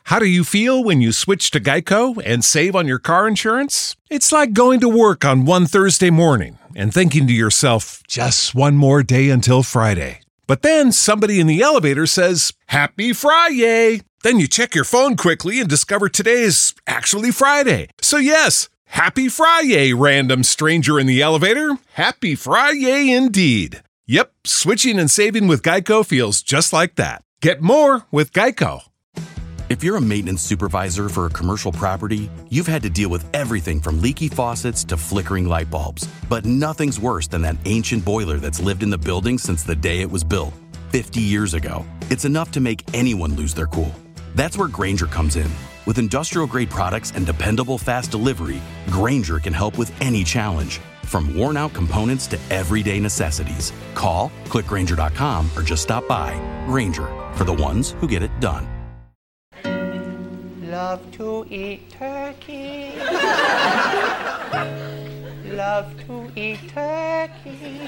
How do you feel when you switch to Geico and save on your car insurance? It's like going to work on one Thursday morning and thinking to yourself, just one more day until Friday. But then somebody in the elevator says, Happy Friday! Then you check your phone quickly and discover today is actually Friday. So yes, Happy Friday, random stranger in the elevator. Happy Friday indeed. Yep, switching and saving with Geico feels just like that. Get more with Geico. If you're a maintenance supervisor for a commercial property, you've had to deal with everything from leaky faucets to flickering light bulbs. But nothing's worse than that ancient boiler that's lived in the building since the day it was built, 50 years ago. It's enough to make anyone lose their cool. That's where Grainger comes in. With industrial-grade products and dependable fast delivery, Grainger can help with any challenge. From worn-out components to everyday necessities. Call, click Grainger.com, or just stop by. Grainger, for the ones who get it done. Love to eat turkey. Love to eat turkey.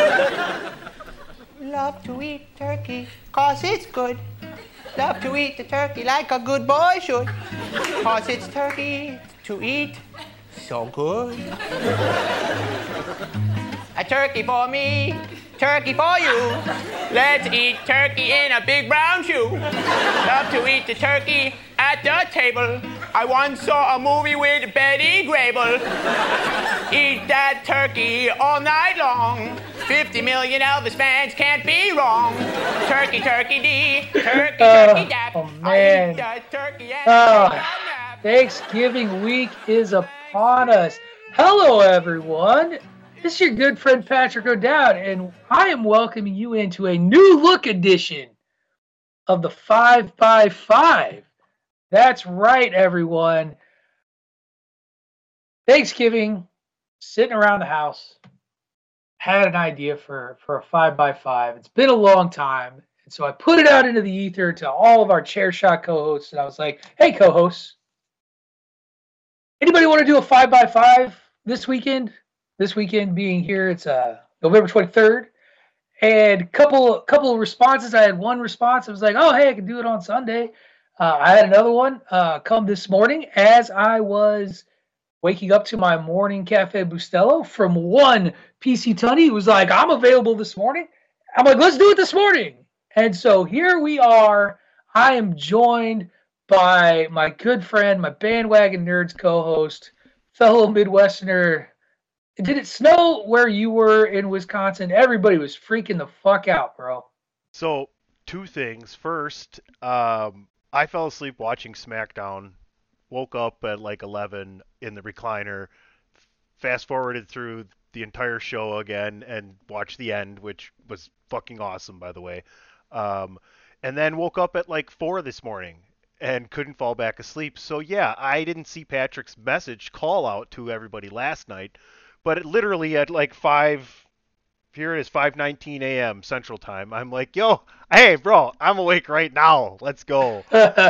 Love to eat turkey, 'cause it's good. Love to eat the turkey like a good boy should. 'Cause it's turkey to eat so good. A turkey for me, turkey for you. Let's eat turkey in a big brown shoe. Love to eat the turkey at the table. I once saw a movie with Betty Grable. Eat that turkey all night long. 50 million Elvis fans can't be wrong. Turkey, turkey dee, turkey, turkey dap. Oh, man. I eat that turkey and I take a nap. Thanksgiving week is upon us. Hello, everyone. This is your good friend Patrick O'Dowd, and I am welcoming you into a new look edition of the 5x5. That's right, everyone. Thanksgiving, sitting around the house, had an idea for a 5x5. It's been a long time, and so I put it out into the ether to all of our Chair Shot co-hosts, and I was like, hey, co-hosts, anybody want to do a 5x5 this weekend? This weekend being here, it's November 23rd. And couple of responses. I had one response. I was like, oh, hey, I can do it on Sunday. I had another one come this morning as I was waking up to my morning Cafe Bustelo from one PC Tunney who was like, I'm available this morning. I'm like, let's do it this morning. And so here we are. I am joined by my good friend, my Bandwagon Nerds co-host, fellow Midwesterner. Did it snow where you were in Wisconsin? Everybody was freaking the fuck out, bro. So, two things. First, I fell asleep watching SmackDown, woke up at like 11 in the recliner, fast forwarded through the entire show again and watched the end, which was fucking awesome, by the way. And then woke up at like 4 this morning and couldn't fall back asleep. So yeah, I didn't see Patrick's message call out to everybody last night. But it literally at like 5, here it is, 5:19 a.m. Central Time. I'm like, yo, hey, bro, I'm awake right now. Let's go.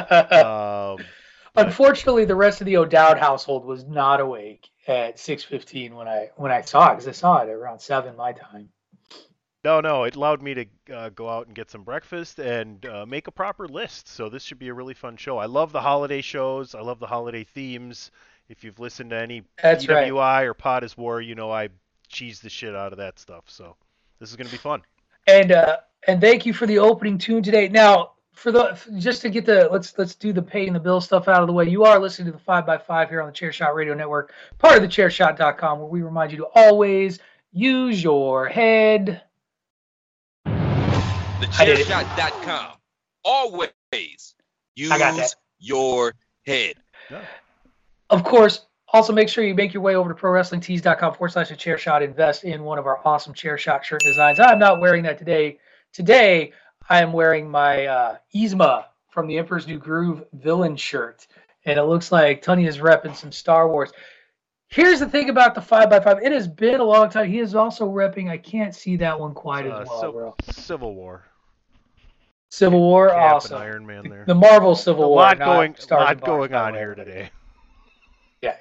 Unfortunately, the rest of the O'Dowd household was not awake at 6:15 when I saw it, because I saw it at around 7 my time. No, it allowed me to go out and get some breakfast and make a proper list. So this should be a really fun show. I love the holiday shows. I love the holiday themes. If you've listened to any That's PWI right. or Pod is War, you know I cheese the shit out of that stuff. So this is going to be fun. And thank you for the opening tune today. Now, just to get let's do the paying the bill stuff out of the way. You are listening to the 5x5 here on the Chairshot Radio Network, part of the Chairshot.com, where we remind you to always use your head. TheChairShot.com. Always use your head. Yeah. Of course, also make sure you make your way over to ProWrestlingTees.com/theChairShot. Invest in one of our awesome Chairshot shirt designs. I'm not wearing that today. Today, I am wearing my Yzma from the Emperor's New Groove villain shirt. And it looks like Tony is repping some Star Wars. Here's the thing about the 5x5. It has been a long time. He is also repping, I can't see that one quite as well, bro. Civil War. Civil War, Cap awesome. and Iron Man there. The Marvel Civil War. A lot going on here today. Yeah.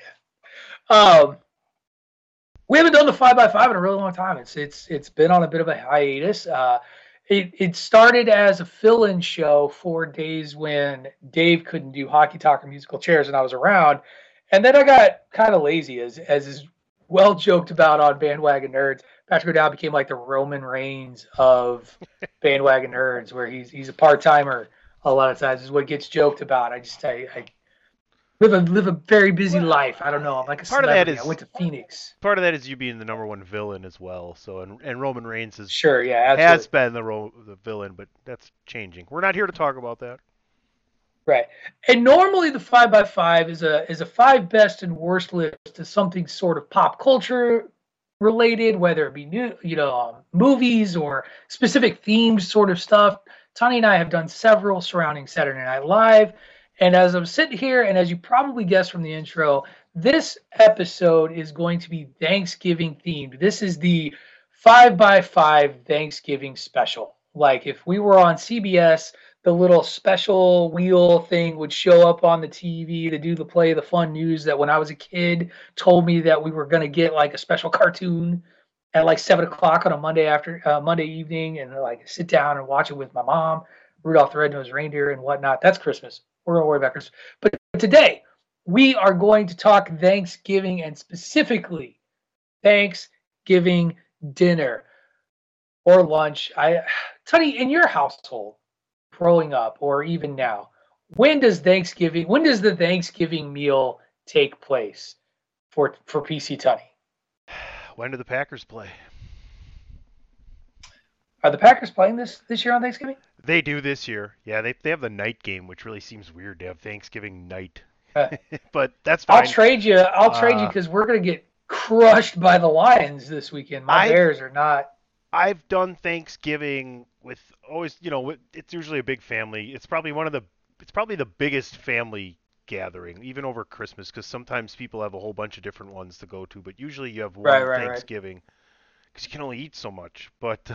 We haven't done the 5x5 in a really long time. It's been on a bit of a hiatus. it started as a fill-in show for days when Dave couldn't do Hockey Talk or Musical Chairs and I was around. And then I got kind of lazy, as is well joked about on Bandwagon Nerds. Patrick O'Dowd became like the Roman Reigns of Bandwagon Nerds, where he's a part-timer a lot of times is what gets joked about. I live a very busy life. I don't know. I'm like a part celebrity. of that is, I went to Phoenix. Part of that is you being the number one villain as well. So and Roman Reigns is Sure, yeah, has been the villain, but that's changing. We're not here to talk about that. Right. And normally the 5x5 is a 5 best and worst list to something sort of pop culture related, whether it be new, movies or specific themed sort of stuff. Tony and I have done several surrounding Saturday Night Live. And as I'm sitting here, and as you probably guessed from the intro, this episode is going to be Thanksgiving themed. This is the 5x5 Thanksgiving special. Like if we were on CBS, the little special wheel thing would show up on the TV to do the play the fun news that when I was a kid told me that we were going to get like a special cartoon at like 7:00 on a Monday evening, and like sit down and watch it with my mom, Rudolph the Red-Nosed Reindeer and whatnot. That's Christmas. We're going to worry about Christmas. But today we are going to talk Thanksgiving, and specifically Thanksgiving dinner or lunch. Tony, in your household, growing up or even now, when does the Thanksgiving meal take place for PC Tunney? When do the Packers play? Are the Packers playing this year on Thanksgiving? They do this year. Yeah, they have the night game, which really seems weird to have Thanksgiving night. But that's fine. I'll trade you because we're going to get crushed by the Lions this weekend. My Bears are not. I've done Thanksgiving with always, it's usually a big family. It's probably the biggest family gathering, even over Christmas, because sometimes people have a whole bunch of different ones to go to, but usually you have one Thanksgiving because you can only eat so much. But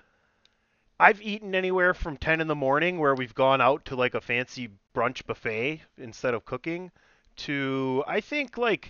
I've eaten anywhere from 10 in the morning, where we've gone out to like a fancy brunch buffet instead of cooking, to I think like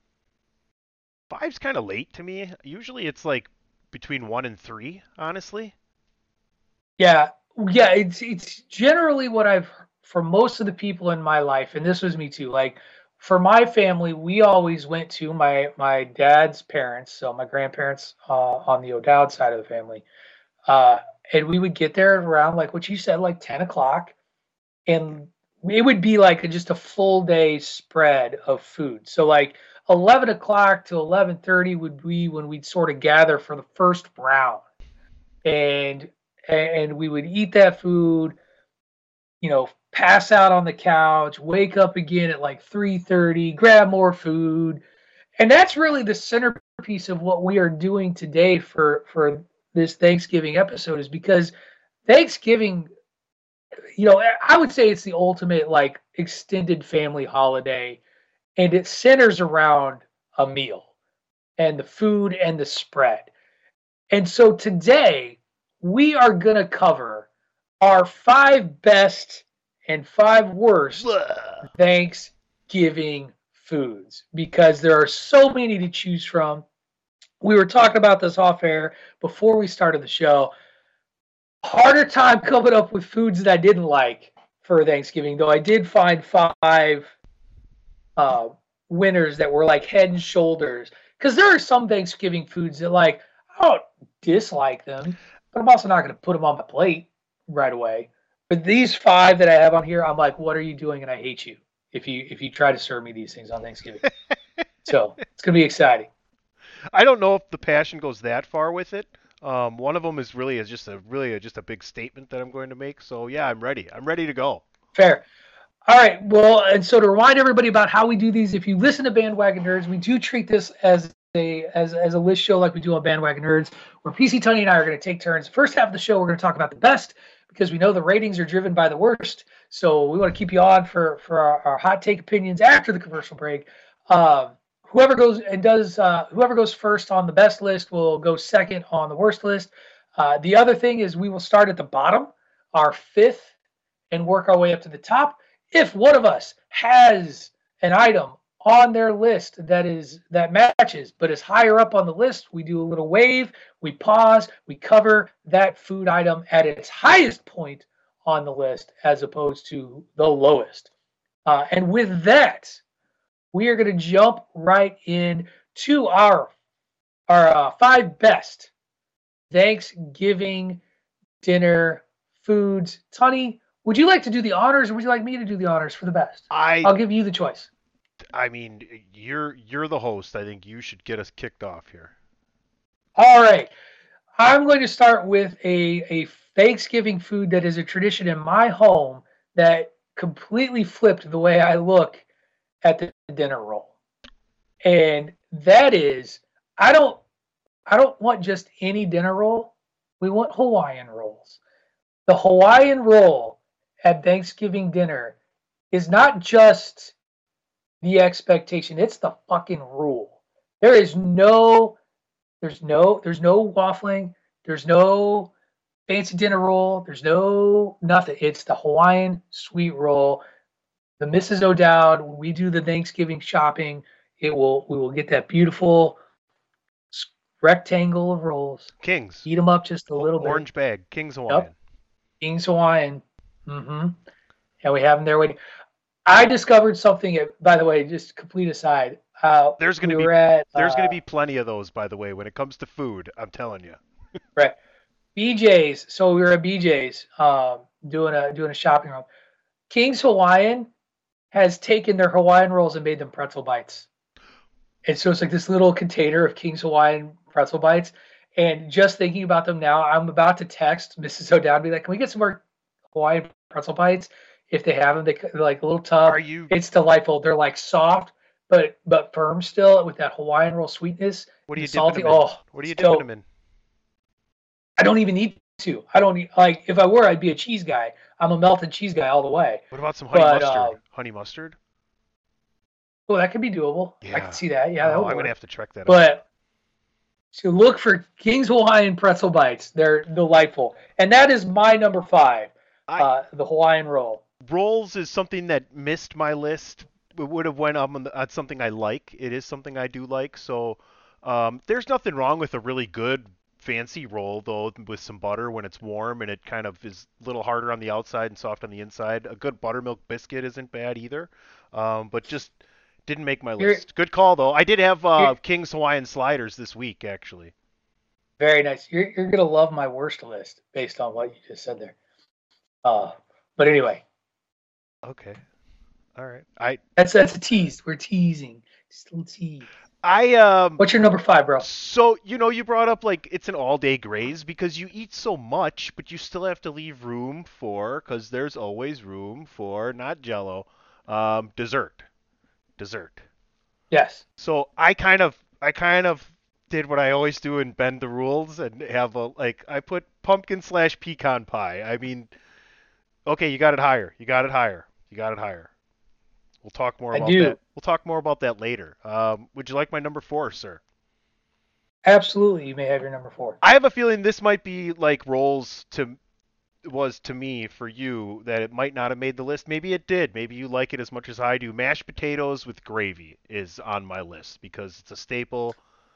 5's kind of late to me. Usually it's like between 1 and 3, honestly. Yeah, it's generally what I've heard for most of the people in my life, and this was me too. Like for my family, we always went to my dad's parents, so my grandparents on the O'Dowd side of the family, and we would get there around like what you said, like 10:00, and it would be like just a full day spread of food. So like 11:00 to 11:30 would be when we'd sort of gather for the first round, and we would eat that food, pass out on the couch, wake up again at like 3:30, grab more food. And that's really the centerpiece of what we are doing today for this Thanksgiving episode, is because Thanksgiving, I would say it's the ultimate like extended family holiday, and it centers around a meal and the food and the spread. And so today we are going to cover our 5 best and 5 worst Thanksgiving foods, because there are so many to choose from. We were talking about this off air before we started the show. Harder time coming up with foods that I didn't like for Thanksgiving, though I did find 5 winners that were like head and shoulders, because there are some Thanksgiving foods that like I don't dislike them, but I'm also not going to put them on my plate right away. But these 5 that I have on here, I'm like, what are you doing? And I hate you if you try to serve me these things on Thanksgiving. So it's going to be exciting. I don't know if the passion goes that far with it. One of them is really just a big statement that I'm going to make. So yeah, I'm ready. I'm ready to go. Fair. All right. Well, and so to remind everybody about how we do these, if you listen to Bandwagon Nerds, we do treat this as a list show like we do on Bandwagon Nerds, where PC Tunney and I are going to take turns. First half of the show, we're going to talk about the best, because we know the ratings are driven by the worst. So we want to keep you on for our hot take opinions after the commercial break. Whoever goes first on the best list will go second on the worst list. The other thing is we will start at the bottom, our 5th, and work our way up to the top. If one of us has an item on their list that matches, but is higher up on the list, we do a little wave, we pause, we cover that food item at its highest point on the list as opposed to the lowest. And with that, we are going to jump right in to our 5 best Thanksgiving dinner foods. Tony, would you like to do the honors, or would you like me to do the honors for the best? I'll give you the choice. I mean, you're the host. I think you should get us kicked off here. All right. I'm going to start with a Thanksgiving food that is a tradition in my home that completely flipped the way I look at the dinner roll. And that is, I don't want just any dinner roll. We want Hawaiian rolls. The Hawaiian roll at Thanksgiving dinner is not just the expectation, it's the fucking rule. There's no waffling, there's no fancy dinner roll, there's no nothing. It's the Hawaiian sweet roll. The Mrs. O'Dowd, when we do the Thanksgiving shopping, we will get that beautiful rectangle of rolls. Kings. Eat them up just a little bit. Orange bag. King's Hawaiian. Yep. King's Hawaiian. Mm-hmm. And we have them there waiting. I discovered something, by the way, just complete aside. There's going to be plenty of those, by the way, when it comes to food. I'm telling you. Right. BJ's. So we were at BJ's doing a shopping run. King's Hawaiian has taken their Hawaiian rolls and made them pretzel bites. And so it's like this little container of King's Hawaiian pretzel bites. And just thinking about them now, I'm about to text Mrs. O'Dowd and be like, can we get some more Hawaiian pretzel bites? If they have them, they're like a little tub. It's delightful. They're like soft, but firm still with that Hawaiian roll sweetness. What are you salty? dipping them in? What are you dipping them in? I don't even need to. I don't need, like, if I were, I'd be a cheese guy. I'm a melted cheese guy all the way. What about some honey mustard? Honey mustard? Well, that could be doable. Yeah. I can see that. Yeah, I'm going to have to check that out. But so look for King's Hawaiian pretzel bites. They're delightful. And that is my number 5, the Hawaiian roll. Rolls is something that missed my list. It would have went up on something I like. It is something I do like. So there's nothing wrong with a really good fancy roll, though, with some butter when it's warm and it kind of is a little harder on the outside and soft on the inside. A good buttermilk biscuit isn't bad either, but just didn't make my list. Good call, though. I did have King's Hawaiian sliders this week, actually. Very nice. You're going to love my worst list based on what you just said there. But anyway. Okay. All right. That's a tease. We're teasing. Just a little tease. What's your number 5, bro? So, you brought up like it's an all-day graze because you eat so much, but you still have to leave room for, because there's always room for, not Jell-O, dessert. Yes. So I kind of did what I always do and bend the rules and have I put pumpkin/pecan pie. I mean, okay, you got it higher. We'll talk more about that. We'll talk more about that later. Would you like my number 4, sir? Absolutely, you may have your number 4. I have a feeling this might be like rolls was to me for you, that it might not have made the list. Maybe it did. Maybe you like it as much as I do. Mashed potatoes with gravy is on my list because it's a staple.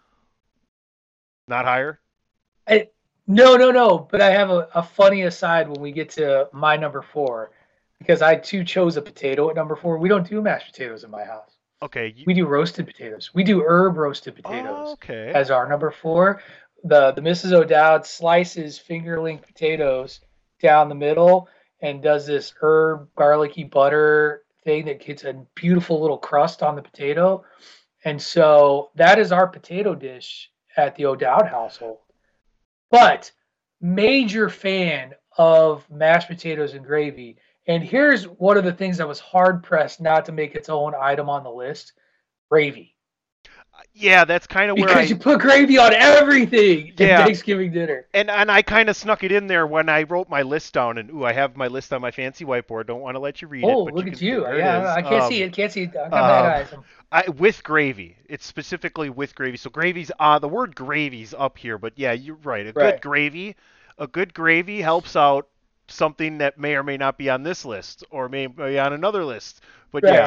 Not higher? No. But I have a funny aside when we get to my number 4. Because I, too, chose a potato at number 4. We don't do mashed potatoes in my house. Okay. We do roasted potatoes. We do herb roasted potatoes as our number 4. The Mrs. O'Dowd slices fingerling potatoes down the middle and does this herb garlicky butter thing that gets a beautiful little crust on the potato. And so that is our potato dish at the O'Dowd household. But major fan of mashed potatoes and gravy. And here's one of the things that was hard-pressed not to make its own item on the list, gravy. Yeah, that's kind of where Because you put gravy on everything at Thanksgiving dinner. And I kind of snuck it in there when I wrote my list down. And, I have my list on my fancy whiteboard. Don't want to let you read it. But look at you. Yeah, I can't see it. I got bad eyes. With gravy. It's specifically with gravy. So gravy's, the word gravy's up here. But, yeah, you're right. A good gravy helps out something that may or may not be on this list or may be on another list. But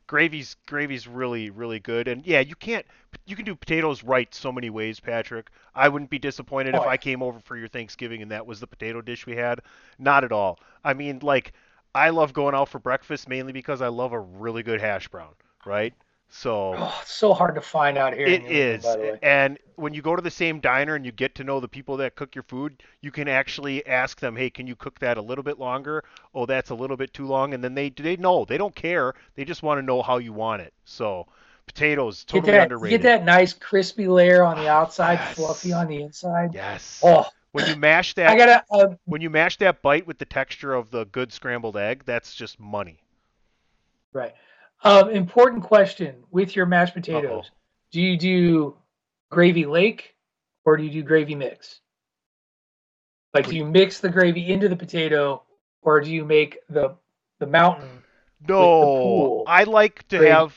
Gravy's really, really good. And yeah, you can do potatoes right so many ways, Patrick. I wouldn't be disappointed if I came over for your Thanksgiving and that was the potato dish we had. Not at all. I mean, like, I love going out for breakfast mainly because I love a really good hash brown, right? So it's so hard to find out here. it is. By the way. And when you go to the same diner and you get to know the people that cook your food, you can actually ask them, "Hey, can you cook that a little bit longer? Oh, that's a little bit too long." And then they know. They don't care. They just want to know how you want it. So potatoes, totally underrated. Get that nice crispy layer on the outside, fluffy on the inside. Yes. Oh. When you mash that, when you mash that bite with the texture of the good scrambled egg, that's just money. Right. Important question with your mashed potatoes. Uh-oh. Do you do gravy lake or do you do gravy mix? Like, do you mix the gravy into the potato or do you make the mountain? No, I like to have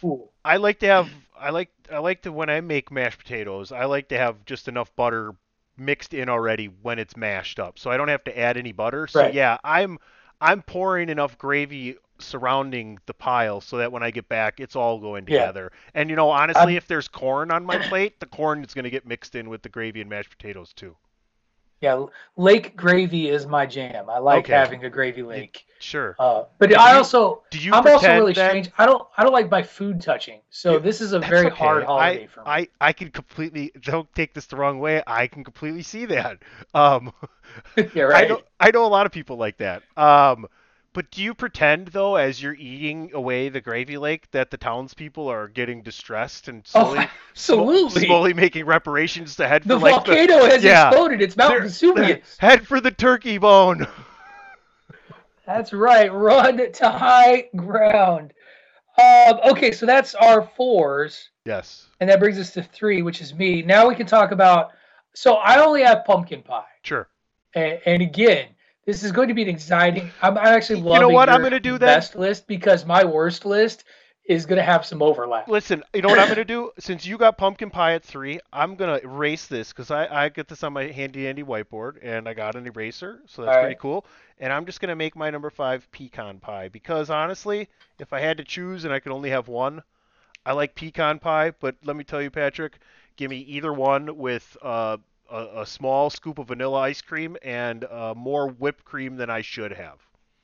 when I make mashed potatoes, I like to have just enough butter mixed in already when it's mashed up. So I don't have to add any butter. So yeah, I'm pouring enough gravy surrounding the pile so that when I get back, it's all going together. Yeah. And honestly, if there's corn on my plate, the corn is going to get mixed in with the gravy and mashed potatoes too. Yeah, lake gravy is my jam. I like having a gravy lake. Sure. But I'm also really strange. I don't like my food touching. So this is a very hard holiday for me. I can completely, don't take this the wrong way, I can completely see that. Yeah, right. I know a lot of people like that. But do you pretend, though, as you're eating away the gravy lake, that the townspeople are getting distressed and slowly making reparations to head for the volcano has exploded. It's Mount Vesuvius. Head for the turkey bone. That's right. Run to high ground. Okay, so that's our 4s. Yes. And that brings us to 3, which is me. Now we can talk about. So I only have pumpkin pie. Sure. And again, this is going to be an exciting. I'm actually loving I'm going to do that best list because my worst list is going to have some overlap. Listen, you know what I'm going to do? Since you got pumpkin pie at 3, I'm going to erase this because I get this on my handy whiteboard and I got an eraser, so that's pretty cool. And I'm just going to make my number 5 pecan pie because honestly, if I had to choose and I could only have one, I like pecan pie. But let me tell you, Patrick, give me either one with a small scoop of vanilla ice cream and more whipped cream than I should have.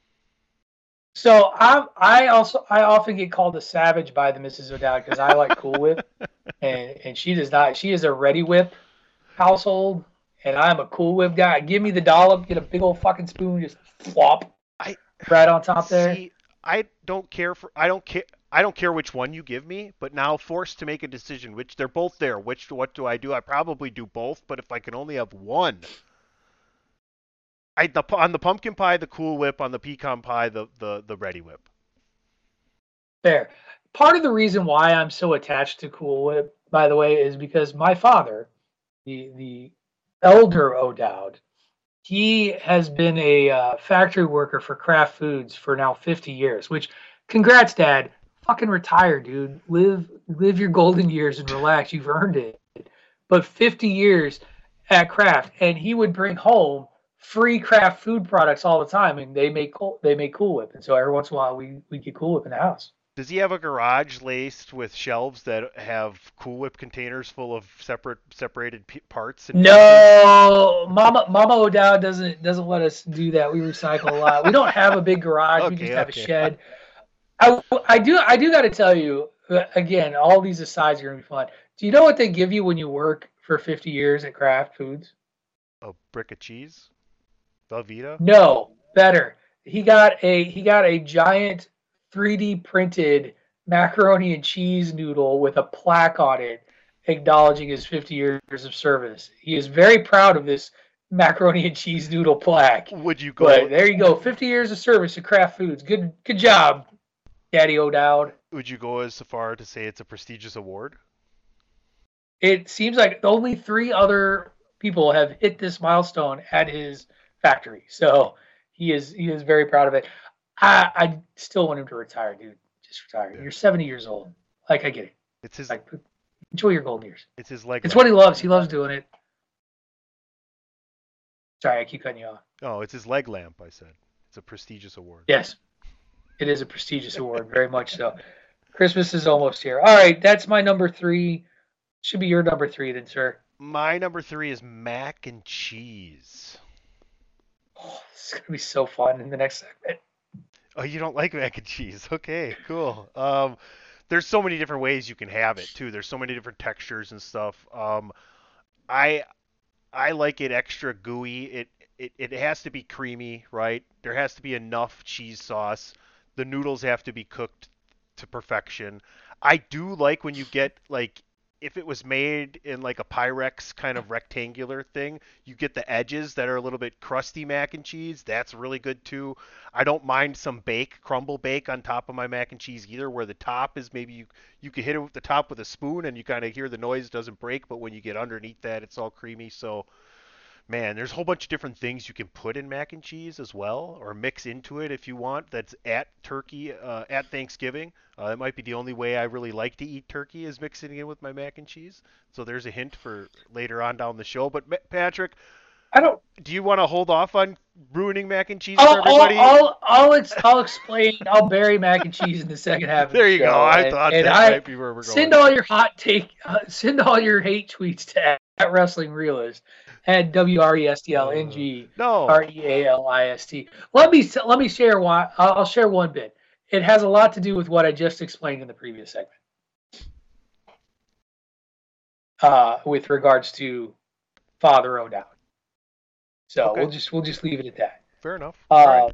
So I often get called a savage by the Mrs. O'Dowd because I like Cool Whip, and she does not. She is a Ready Whip household, and I'm a Cool Whip guy. Give me the dollop, get a big old fucking spoon, just flop right on top there. I don't care which one you give me, but now forced to make a decision, which they're both there. What do I do? I probably do both, but if I can only have one, on the pumpkin pie, the Cool Whip; on the pecan pie, the Ready Whip. Fair. Part of the reason why I'm so attached to Cool Whip, by the way, is because my father, the elder O'Dowd, he has been a factory worker for Kraft Foods for now 50 years, which, congrats, Dad. Fucking retire, dude. Live your golden years and relax. You've earned it. But 50 years at Kraft, and he would bring home free Kraft food products all the time, and they make Cool Whip, and so every once in a while we get Cool Whip in the house. Does he have a garage laced with shelves that have Cool Whip containers full of separated parts? No, Mama O'Dowd doesn't let us do that. We recycle a lot. We don't have a big garage. We just have a shed. I do got to tell you, again, all these asides are going to be fun. Do you know what they give you when you work for 50 years at Kraft Foods? A brick of cheese? Velveeta? No, better. He got a giant 3D printed macaroni and cheese noodle with a plaque on it acknowledging his 50 years of service. He is very proud of this macaroni and cheese noodle plaque. Would you go? But there you go, 50 years of service to Kraft Foods. Good job, Daddy O'Dowd. Would you go as far to say it's a prestigious award? It seems like only 3 other people have hit this milestone at his factory, so he is very proud of it. I still want him to retire, dude. Just retire. Yeah. You're 70 years old. Like, I get it. It's his. Like, enjoy your golden years. It's his leg. It's what he loves. He loves doing it. Sorry, I keep cutting you off. Oh, it's his leg lamp. I said it's a prestigious award. Yes, it is a prestigious award, very much so. Christmas is almost here. All right, that's my number 3. Should be your number 3 then, sir. My number 3 is mac and cheese. Oh, this is gonna be so fun in the next segment. Oh, you don't like mac and cheese? Okay, cool. There's so many different ways you can have it too. There's so many different textures and stuff. I like it extra gooey. It has to be creamy, right? There has to be enough cheese sauce. The noodles have to be cooked to perfection. I do like when you get like if it was made in like a Pyrex kind of rectangular thing, you get the edges that are a little bit crusty mac and cheese. That's really good too. I don't mind some crumble bake on top of my mac and cheese either, where the top is maybe you can hit it with the top with a spoon and you kind of hear the noise doesn't break, but when you get underneath that, it's all creamy. So man, there's a whole bunch of different things you can put in mac and cheese as well, or mix into it if you want. That's at Thanksgiving. That might be the only way I really like to eat turkey is mixing it in with my mac and cheese. So there's a hint for later on down the show. But Patrick, do you want to hold off on ruining mac and cheese for everybody? I'll explain. I'll bury mac and cheese in the second half. There you go. I thought that might be where we're going. Send all your send all your hate tweets to at Wrestling Realist. At WRESTLNG REALIST. Let me share why. I'll share one bit. It has a lot to do with what I just explained in the previous segment. With regards to Father O'Dowd. So okay. we'll just leave it at that. Fair enough. Right.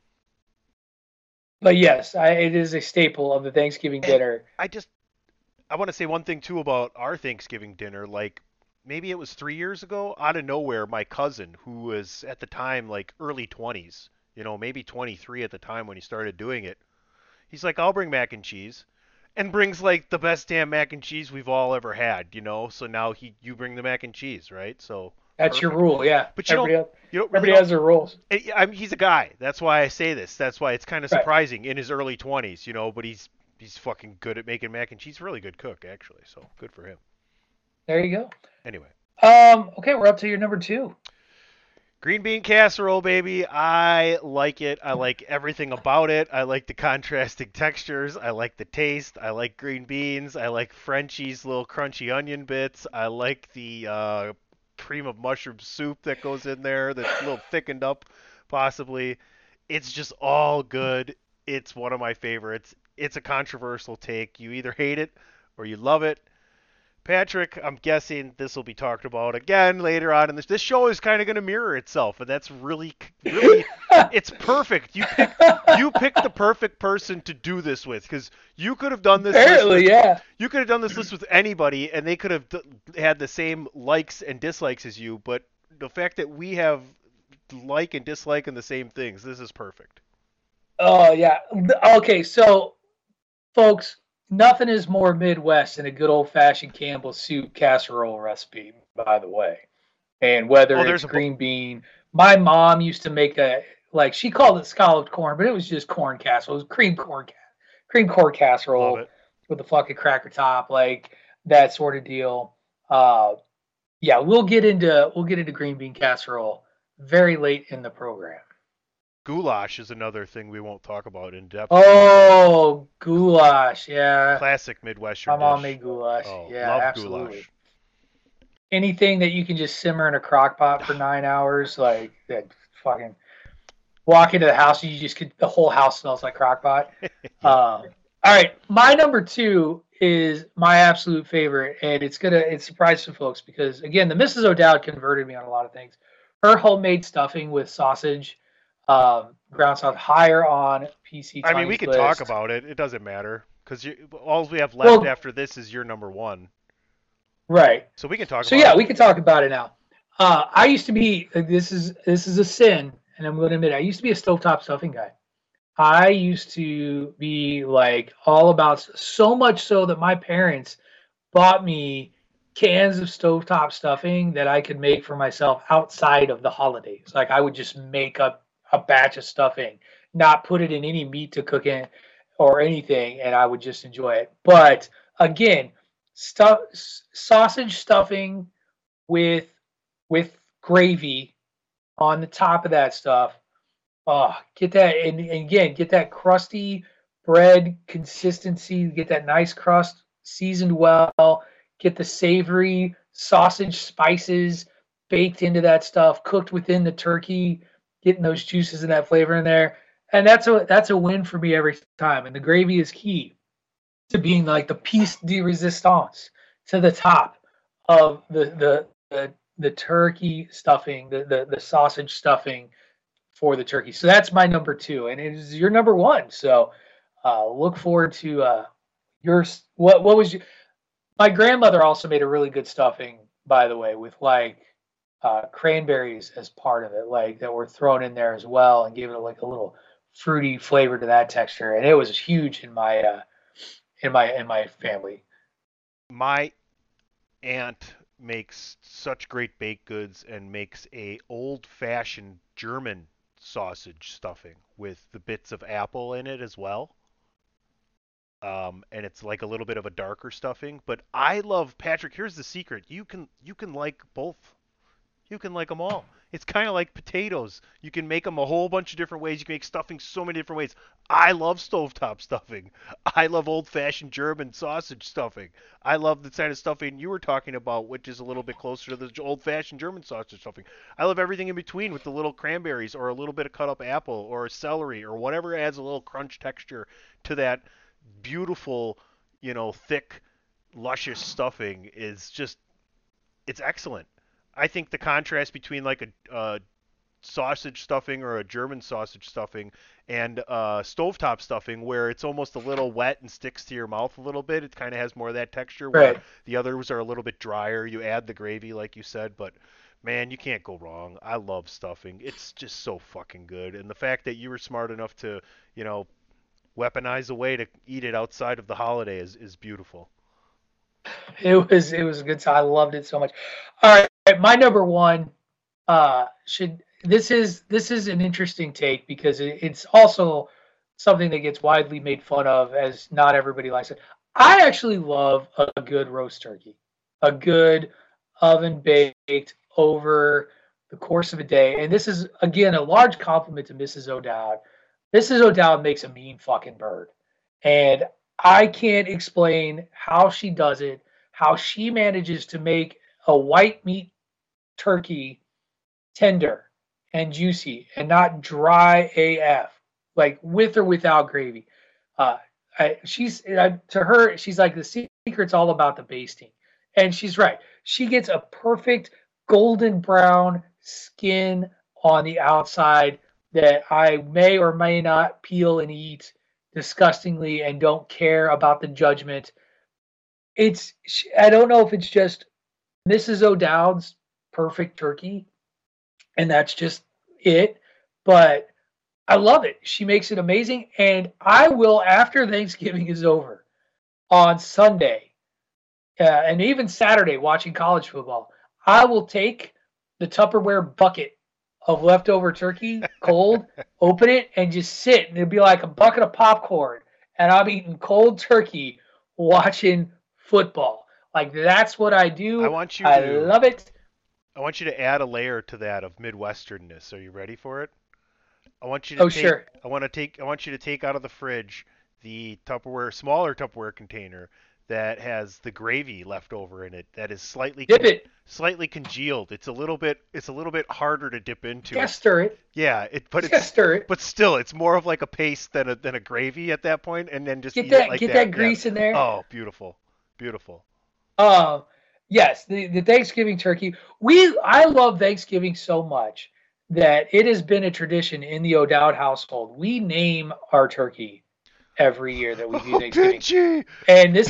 But yes, it is a staple of the Thanksgiving dinner. I want to say one thing too about our Thanksgiving dinner. Like maybe it was 3 years ago, out of nowhere, my cousin, who was at the time like early 20s, maybe 23 at the time when he started doing it, he's like, I'll bring mac and cheese, and brings like the best damn mac and cheese we've all ever had, So now you bring the mac and cheese, right? So that's perfect. Your rule, yeah. But everybody has their rules. He's a guy. That's why I say this. That's why it's kind of surprising in his early 20s, But he's fucking good at making mac and cheese. Really good cook, actually. So good for him. There you go. Anyway. Okay, we're up to your number 2. Green bean casserole, baby. I like it. I like everything about it. I like the contrasting textures. I like the taste. I like green beans. I like Frenchie's little crunchy onion bits. I like the cream of mushroom soup that goes in there that's a little thickened up, possibly. It's just all good. It's one of my favorites. It's a controversial take. You either hate it or you love it. Patrick, I'm guessing this will be talked about again later on in this. This show is kind of going to mirror itself, and that's really, it's perfect. You picked the perfect person to do this with, because you could have done this. Apparently, yeah. You could have done this list with anybody, and they could have had the same likes and dislikes as you. But the fact that we have like and dislike in the same things, this is perfect. Oh yeah. Okay, so folks. Nothing is more Midwest than a good old-fashioned Campbell's soup casserole recipe, by the way. And whether it's green bean, my mom used to make she called it scalloped corn, but it was just corn casserole. It was cream corn casserole with a fucking cracker top, like that sort of deal. Yeah, we'll get into green bean casserole very late in the program. Goulash is another thing we won't talk about in depth. Oh, goulash, yeah. Classic Midwestern dish. My mom made goulash. Oh, yeah, love absolutely. Goulash. Anything that you can just simmer in a crock pot for 9 hours, like that fucking walk into the house, you just get the whole house smells like crock pot. All right, my number 2 is my absolute favorite, and it's surprised some folks because again, the Mrs. O'Dowd converted me on a lot of things. Her homemade stuffing with sausage. Ground sound higher on PC. I mean, we can talk about it. It doesn't matter because all we have left after this is your number 1. Right. So we can talk. We can talk about it now. I used to be. This is a sin, and I'm going to admit I used to be a stovetop stuffing guy. I used to be like all about so much so that my parents bought me cans of stovetop stuffing that I could make for myself outside of the holidays. Like I would just make up a batch of stuffing, not put it in any meat to cook in or anything, and I would just enjoy it. But again, sausage stuffing with gravy on the top of that stuff. Oh, get that, and again, get that crusty, bread consistency, get that nice crust seasoned well, get the savory sausage spices baked into that stuff, cooked within the turkey, getting those juices and that flavor in there. And that's a win for me every time. And the gravy is key to being like the piece de resistance to the top of the turkey stuffing, the sausage stuffing for the turkey. So that's my number 2, and it is your number 1. So look forward to yours. What was your? My grandmother also made a really good stuffing, by the way, with like cranberries as part of it, like that were thrown in there as well, and gave it like a little fruity flavor to that texture, and it was huge in my family. My aunt makes such great baked goods and makes a old-fashioned German sausage stuffing with the bits of apple in it as well. And it's like a little bit of a darker stuffing, but I love Patrick. Here's the secret: you can like both. You can like them all. It's kind of like potatoes. You can make them a whole bunch of different ways. You can make stuffing so many different ways. I love stovetop stuffing. I love old-fashioned German sausage stuffing. I love the kind of stuffing you were talking about, which is a little bit closer to the old-fashioned German sausage stuffing. I love everything in between with the little cranberries or a little bit of cut-up apple or celery or whatever adds a little crunch texture to that beautiful, thick, luscious stuffing is just, it's excellent. I think the contrast between like a sausage stuffing or a German sausage stuffing and stovetop stuffing, where it's almost a little wet and sticks to your mouth a little bit, it kind of has more of that texture, where Right. the others are a little bit drier. You add the gravy, like you said, but man, you can't go wrong. I love stuffing. It's just so fucking good. And the fact that you were smart enough to, weaponize a way to eat it outside of the holiday is beautiful. It was a good time. I loved it so much. All right, my number 1 should this is an interesting take because it's also something that gets widely made fun of as not everybody likes it. I actually love a good roast turkey, a good oven baked over the course of a day. And this is again a large compliment to Mrs. O'Dowd. Mrs. O'Dowd makes a mean fucking bird. And I can't explain how she does it, how she manages to make a white meat turkey tender and juicy and not dry AF, like with or without gravy. Uh, to her, she's like, the secret's all about the basting. And she's right. She gets a perfect golden brown skin on the outside that I may or may not peel and eat disgustingly and don't care about the judgment. I don't know if it's just Mrs. O'Dowd's perfect turkey and that's just it, but I love it. She makes it amazing. And I will, after Thanksgiving is over on Sunday and even Saturday watching college football, I will take the Tupperware bucket of leftover turkey cold, open it, and just sit. And it'll be like a bucket of popcorn. And I'm eating cold turkey watching football. Like, that's what I do. I love it. I want you to add a layer to that of Midwesternness. Are you ready for it? I want you to sure. I want you to take out of the fridge the smaller Tupperware container that has the gravy left over in it that is slightly congealed. It's a little bit harder to dip into. Yeah, stir it. Yeah, stir it. But still, it's more of like a paste than a gravy at that point, and then just get that grease in there. Oh, beautiful, beautiful. Yes, the Thanksgiving turkey. I love Thanksgiving so much that it has been a tradition in the O'Dowd household. We name our turkey every year that we do Thanksgiving. Pinchy! And this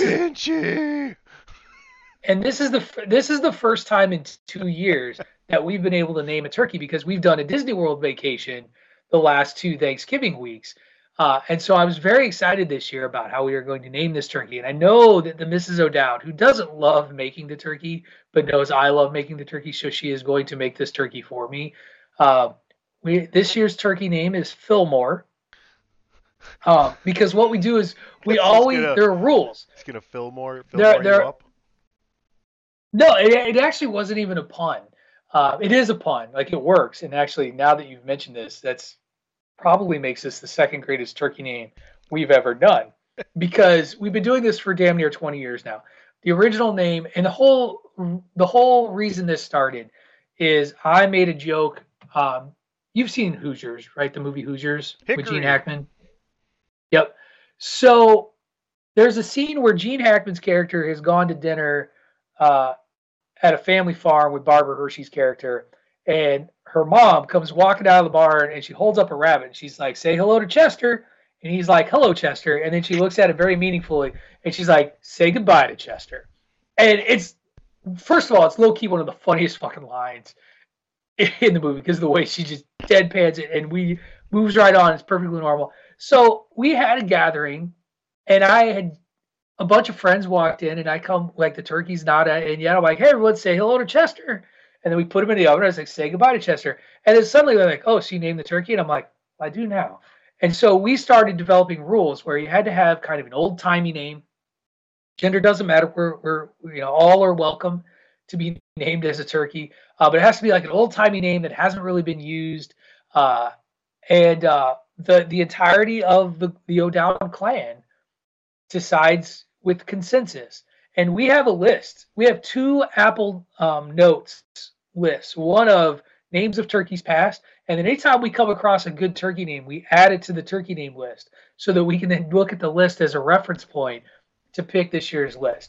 is the first time in 2 years that we've been able to name a turkey because we've done a Disney World vacation the last 2 Thanksgiving weeks. And so I was very excited this year about how we were going to name this turkey. And I know that the Mrs. O'Dowd, who doesn't love making the turkey, but knows I love making the turkey, so she is going to make this turkey for me. This year's turkey name is Fillmore. Because what we do is there are rules. It's going to Fillmore you up? No, it actually wasn't even a pun. It is a pun. Like, it works. And actually, now that you've mentioned this, that's probably makes this the second greatest turkey name we've ever done, because we've been doing this for damn near 20 years now. The original name and the whole reason this started is I made a joke. You've seen Hoosiers, right? The movie Hoosiers with Gene Hackman. Yep. So there's a scene where Gene Hackman's character has gone to dinner at a family farm with Barbara Hershey's character, and her mom comes walking out of the barn and she holds up a rabbit and she's like, "Say hello to Chester." And he's like, "Hello, Chester." And then she looks at it very meaningfully and she's like, "Say goodbye to Chester." And it's, first of all, it's low-key one of the funniest fucking lines in the movie because of the way she just deadpans it and we moves right on. It's perfectly normal. So we had a gathering and I had a bunch of friends walked in and I come, like, the turkey's not at, and yet I'm like, "Hey, everyone, say hello to Chester." And then we put him in the oven. I was like, "Say goodbye to Chester." And then suddenly they're like, "Oh, so you named the turkey?" And I'm like, "I do now." And so we started developing rules where you had to have kind of an old-timey name. Gender doesn't matter. We're all are welcome to be named as a turkey, but it has to be like an old-timey name that hasn't really been used. And the entirety of the O'Dowd clan decides with consensus. And we have a list. We have 2 Apple Notes lists. One of names of turkeys past, and then anytime we come across a good turkey name, we add it to the turkey name list so that we can then look at the list as a reference point to pick this year's list.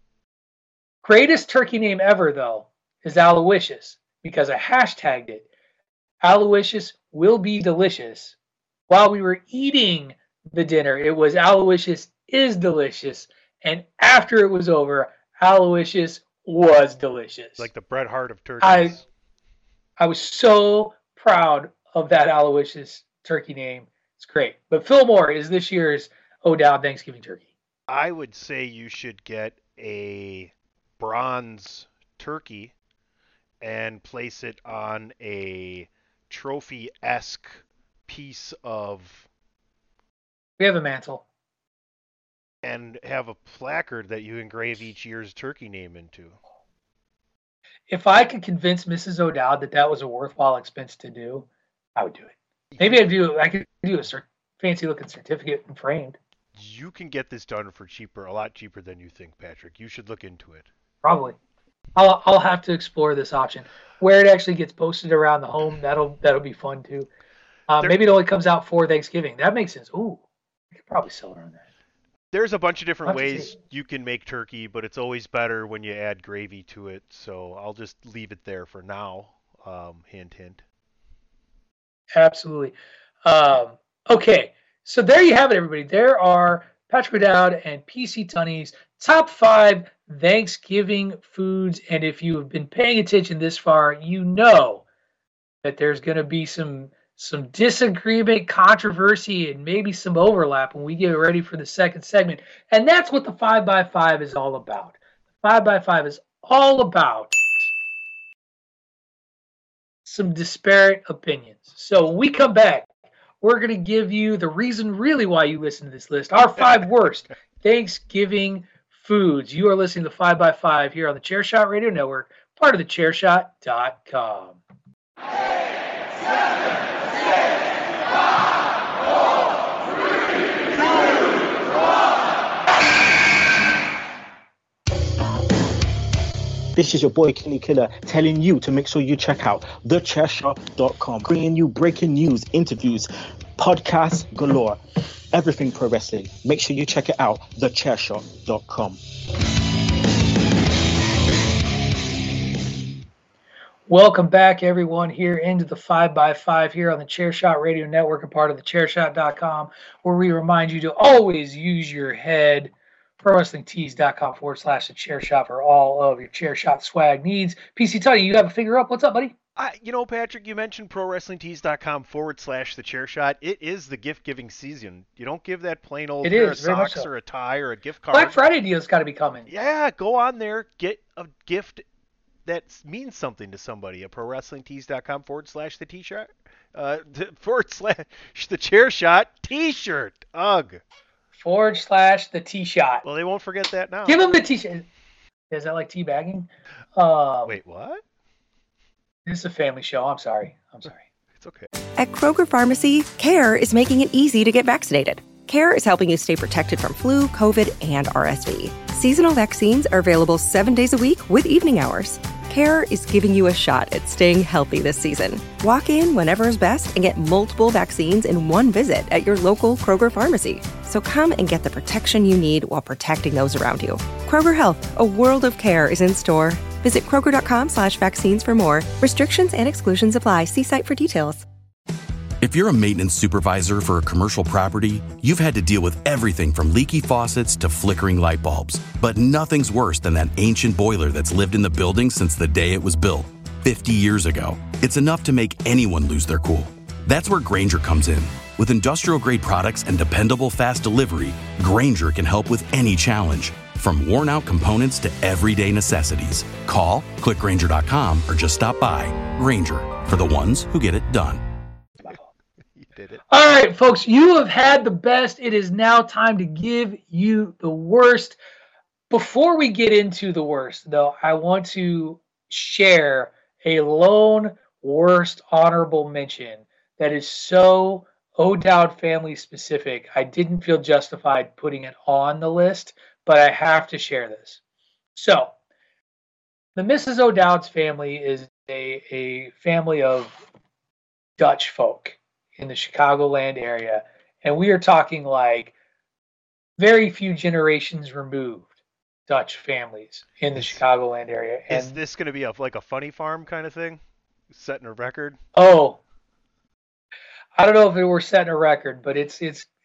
Greatest turkey name ever, though, is Aloysius, because I hashtagged it. Aloysius will be delicious. While we were eating the dinner, it was Aloysius is delicious, and after it was over, Aloysius was delicious. Like the Bret Hart of turkeys. I was so proud of that Aloysius turkey name. It's great. But Fillmore is this year's O'Dowd Thanksgiving turkey. I would say you should get a bronze turkey and place it on a trophy-esque piece of... We have a mantle. And have a placard that you engrave each year's turkey name into. If I could convince Mrs. O'Dowd that was a worthwhile expense to do, I would do it. Maybe I could do a fancy-looking certificate and framed. You can get this done for cheaper, a lot cheaper than you think, Patrick. You should look into it. Probably. I'll have to explore this option. Where it actually gets posted around the home, that'll be fun too. Maybe it only comes out for Thanksgiving. That makes sense. Ooh, I could probably sell it on that. There's a bunch of different ways you can make turkey, but it's always better when you add gravy to it. So I'll just leave it there for now. Hint, hint. Absolutely. Okay, so there you have it, everybody. There are Patrick O'Dowd and PC Tunney's top 5 Thanksgiving foods. And if you have been paying attention this far, you know that there's going to be some disagreement, controversy, and maybe some overlap when we get ready for the second segment. And that's what the 5x5 is all about. The 5x5 is all about some disparate opinions. So when we come back, we're going to give you the reason really why you listen to this list, our 5 worst Thanksgiving foods. You are listening to 5x5 here on the Chairshot Radio Network, part of the Chairshot.com. 8, 7, 6, 5, 4, 3, 2, 1. This is your boy Kenny Killer telling you to make sure you check out thechairshot.com, bringing you breaking news, interviews, podcasts galore, everything pro wrestling. Make sure you check it out, thechairshot.com. Welcome back, everyone, here into the 5x5 here on the Chairshot Radio Network, and part of the Chairshot.com, where we remind you to always use your head. ProWrestlingTees.com/the Chairshot for all of your Chairshot swag needs. PC Tunney, you have a figure up. What's up, buddy? Patrick, you mentioned ProWrestlingTees.com/the Chairshot. It is the gift-giving season. You don't give that plain old pair of socks or a tie or a gift card. Black Friday deal's got to be coming. Yeah, go on there, get a gift that means something to somebody at ProWrestlingTees.com/the T-shirt, / the Chairshot T-shirt. Ugh. / the T-shot. Well, they won't forget that now. Give them the T-shirt. Is that like teabagging? Wait, what? This is a family show. I'm sorry. It's okay. At Kroger Pharmacy, CARE is making it easy to get vaccinated. CARE is helping you stay protected from flu, COVID, and RSV. Seasonal vaccines are available 7 days a week with evening hours. CARE is giving you a shot at staying healthy this season. Walk in whenever is best and get multiple vaccines in one visit at your local Kroger pharmacy. So come and get the protection you need while protecting those around you. Kroger Health, a world of care is in store. Visit Kroger.com/vaccines for more. Restrictions and exclusions apply. See site for details. If you're a maintenance supervisor for a commercial property, you've had to deal with everything from leaky faucets to flickering light bulbs. But nothing's worse than that ancient boiler that's lived in the building since the day it was built, 50 years ago. It's enough to make anyone lose their cool. That's where Grainger comes in. With industrial-grade products and dependable fast delivery, Grainger can help with any challenge. From worn-out components to everyday necessities. Call, click Grainger.com, or just stop by. Grainger, for the ones who get it done. All right, folks, you have had the best. It is now time to give you the worst. Before we get into the worst, though, I want to share a lone worst honorable mention that is so O'Dowd family specific. I didn't feel justified putting it on the list, but I have to share this. So, the Mrs. O'Dowd's family is a family of Dutch folk in the Chicagoland area, and we are talking like very few generations removed Dutch families in the Chicagoland area. And is this going to be like a funny farm kind of thing, setting a record? Oh, I don't know if it were setting a record, but it's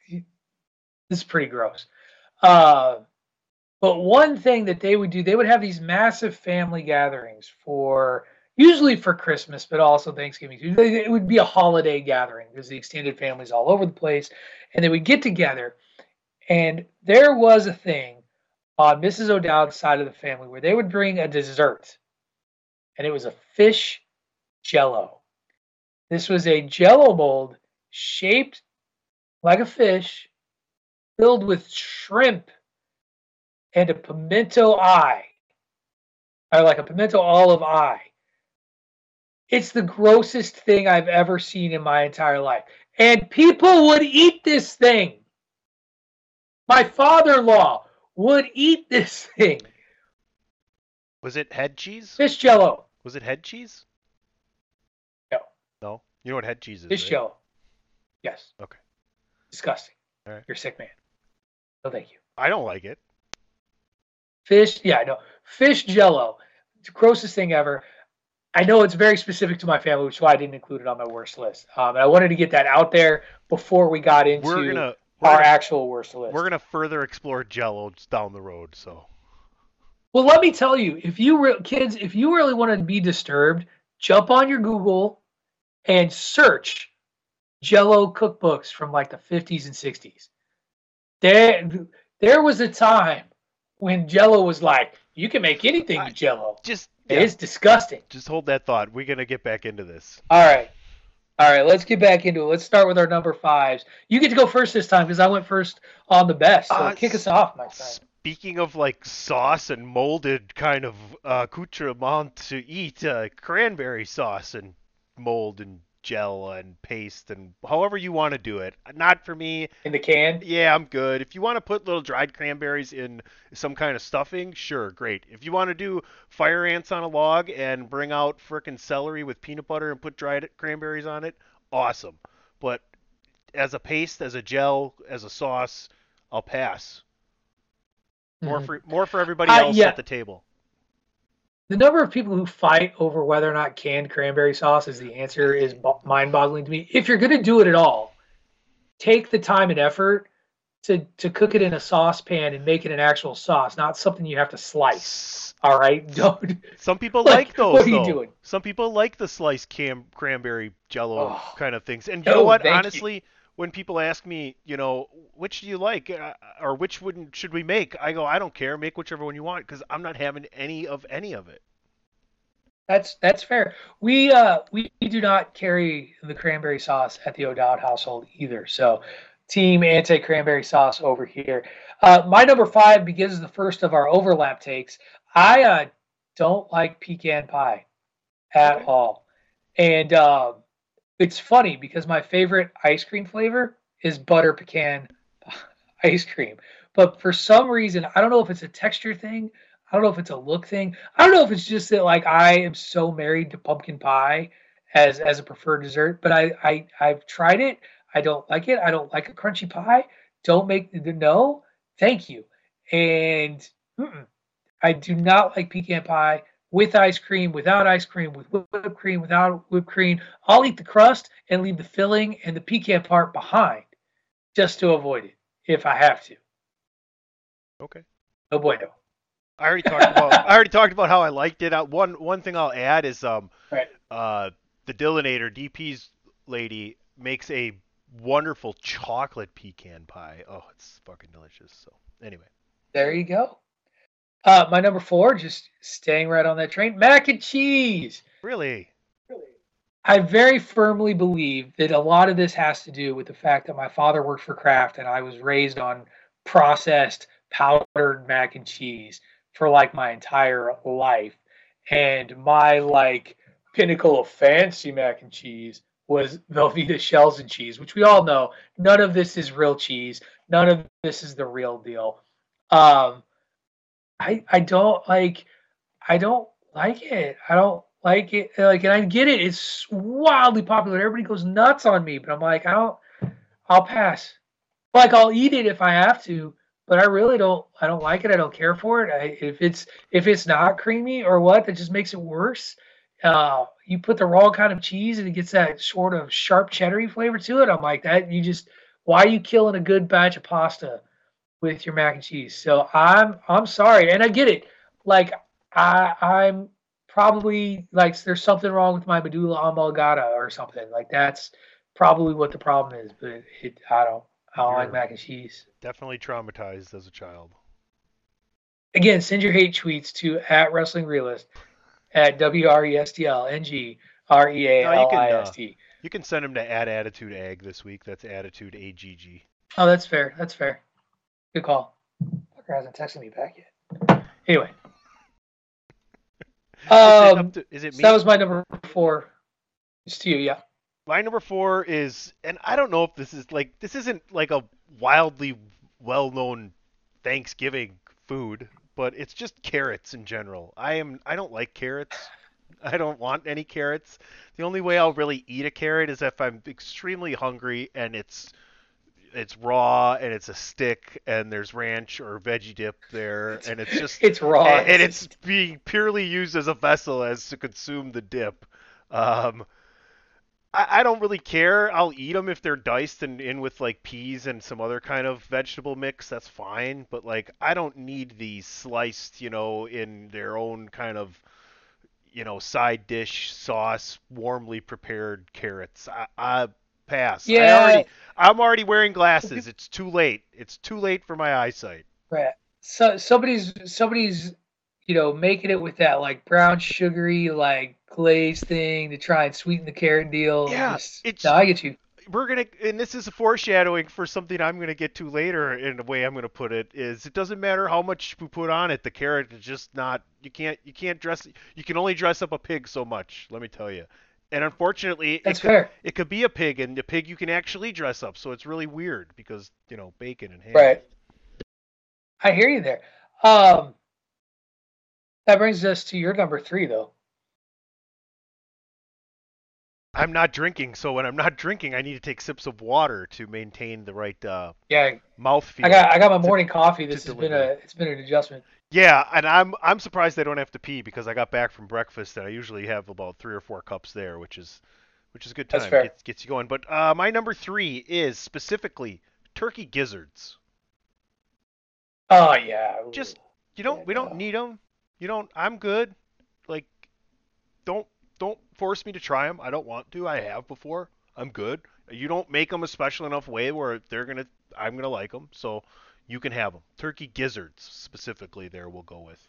pretty gross. But one thing that they would do, they would have these massive family gatherings usually for Christmas, but also Thanksgiving. It would be a holiday gathering because the extended family's all over the place. And they would get together. And there was a thing on Mrs. O'Dowd's side of the family where they would bring a dessert. And it was a fish jello. This was a jello mold shaped like a fish, filled with shrimp and a pimento eye. Or like a pimento olive eye. It's the grossest thing I've ever seen in my entire life. And people would eat this thing. My father-in-law would eat this thing. Was it head cheese? Fish jello. Was it head cheese? No. No? You know what head cheese is, Fish right? jello. Yes. Okay. Disgusting. All right. You're a sick man. No, thank you. I don't like it. Fish, yeah, I know. Fish jello. It's the grossest thing ever. I know it's very specific to my family, which is why I didn't include it on my worst list. And I wanted to get that out there before we got into our actual worst list. We're going to further explore Jell-O down the road. So, well, let me tell you, if you kids, if you really want to be disturbed, jump on your Google and search Jell-O cookbooks from like the 50s and 60s. There was a time when Jell-O was like, you can make anything with Jell-O. It's disgusting. Just hold that thought. We're going to get back into this. All right, let's get back into it. Let's start with our number 5s. You get to go first this time because I went first on the best. So kick us off, my friend. Speaking of like sauce and molded kind of accoutrement to eat, cranberry sauce and mold and gel and paste and however you want to do it. Not for me. In the can? Yeah, I'm good. If you want to put little dried cranberries in some kind of stuffing, sure, great. If you want to do fire ants on a log and bring out frickin' celery with peanut butter and put dried cranberries on it, awesome. But as a paste, as a gel, as a sauce, I'll pass. More for everybody else at the table. The number of people who fight over whether or not canned cranberry sauce is the answer is mind-boggling to me. If you're going to do it at all, take the time and effort to cook it in a saucepan and make it an actual sauce, not something you have to slice. All right? Don't. Some people like those, What are you doing? Some people like the sliced cranberry Jell-O kind of things. And you know what? Honestly, when people ask me, which do you like or which one should we make? I go, I don't care. Make whichever one you want because I'm not having any of it. That's fair. We do not carry the cranberry sauce at the O'Dowd household either. So team anti-cranberry sauce over here. My number 5 begins the first of our overlap takes. I don't like pecan pie at all. And it's funny because my favorite ice cream flavor is butter pecan ice cream. But for some reason, I don't know if it's a texture thing. I don't know if it's a look thing. I don't know if it's just that like I am so married to pumpkin pie as a preferred dessert. But I've tried it. I don't like it. I don't like a crunchy pie. Don't make no. Thank you. And I do not like pecan pie with ice cream, without ice cream, with whipped cream, without whipped cream. I'll eat the crust and leave the filling and the pecan part behind just to avoid it if I have to. Okay. No bueno. I already talked about how I liked it. One thing I'll add is Right. the Dillinator DP's lady makes a wonderful chocolate pecan pie. Oh, it's fucking delicious. So anyway. There you go. My number 4, just staying right on that train, mac and cheese. Really? I very firmly believe that a lot of this has to do with the fact that my father worked for Kraft and I was raised on processed powdered mac and cheese for like my entire life. And my like pinnacle of fancy mac and cheese was Velveeta shells and cheese, which we all know none of this is real cheese. None of this is the real deal. I don't like it. I don't like it. Like, and I get it. It's wildly popular. Everybody goes nuts on me, but I'm like, I'll pass. Like, I'll eat it if I have to, but I really don't. I don't like it. I don't care for it. If it's not creamy or what, that just makes it worse. You put the wrong kind of cheese and it gets that sort of sharp cheddary flavor to it. I'm like that. Why are you killing a good batch of pasta with your mac and cheese? So I'm sorry, and I get it. Like I'm probably like there's something wrong with my medulla oblongata or something. Like that's probably what the problem is. But I don't like mac and cheese. Definitely traumatized as a child. Again, send your hate tweets to @WrestlingRealist at WRESTLNGREALIST. You can send them to @AttitudeAg this week. That's AttitudeAGG. Oh, that's fair. That's fair. Good call. Fucker hasn't texted me back yet. Anyway. Is it me? So that was my number 4. It's to you, yeah. My number 4 is, and I don't know if this isn't like a wildly well-known Thanksgiving food, but it's just carrots in general. I don't like carrots. I don't want any carrots. The only way I'll really eat a carrot is if I'm extremely hungry and it's raw and it's a stick and there's ranch or veggie dip there and it's just it's raw and it's being purely used as a vessel as to consume the dip. I don't really care. I'll eat them if they're diced and in with like peas and some other kind of vegetable mix. That's fine. But like, I don't need these sliced, in their own kind of, side dish sauce, warmly prepared carrots. I pass. Yeah. I'm already wearing glasses. It's too late. It's too late for my eyesight. Right. So somebody's making it with that like brown sugary like glaze thing to try and sweeten the carrot deal. Yeah, I get you. And this is a foreshadowing for something I'm gonna get to later. In the way I'm gonna put it is, it doesn't matter how much we put on it. The carrot is just not. You can't dress. You can only dress up a pig so much. Let me tell you. And unfortunately, it could be a pig, and the pig you can actually dress up. So it's really weird because bacon and ham. Right. I hear you there. That brings us to your number 3, though. I'm not drinking, so when I'm not drinking, I need to take sips of water to maintain the right mouthfeel. I got my morning coffee. It's been an adjustment. Yeah, and I'm surprised I don't have to pee because I got back from breakfast and I usually have about 3 or 4 cups there, which is a good time. That's fair. Gets you going. But my number 3 is specifically turkey gizzards. Oh yeah. Just we don't need them. I'm good. Like, don't force me to try them. I don't want to. I have before. I'm good. You don't make them a special enough way where I'm gonna like them. So you can have them. Turkey gizzards specifically. There we'll go with.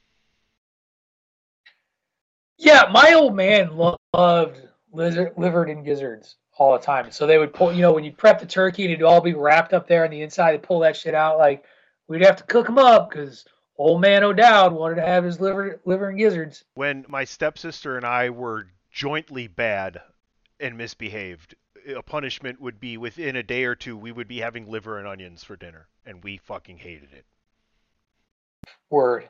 Yeah, my old man loved liver and gizzards all the time. So they would pull. When you prep the turkey and it'd all be wrapped up there on the inside, they'd pull that shit out. Like we'd have to cook them up because old man O'Dowd wanted to have his liver and gizzards. When my stepsister and I were jointly bad and misbehaved, a punishment would be within a day or two we would be having liver and onions for dinner, and we fucking hated it. Word.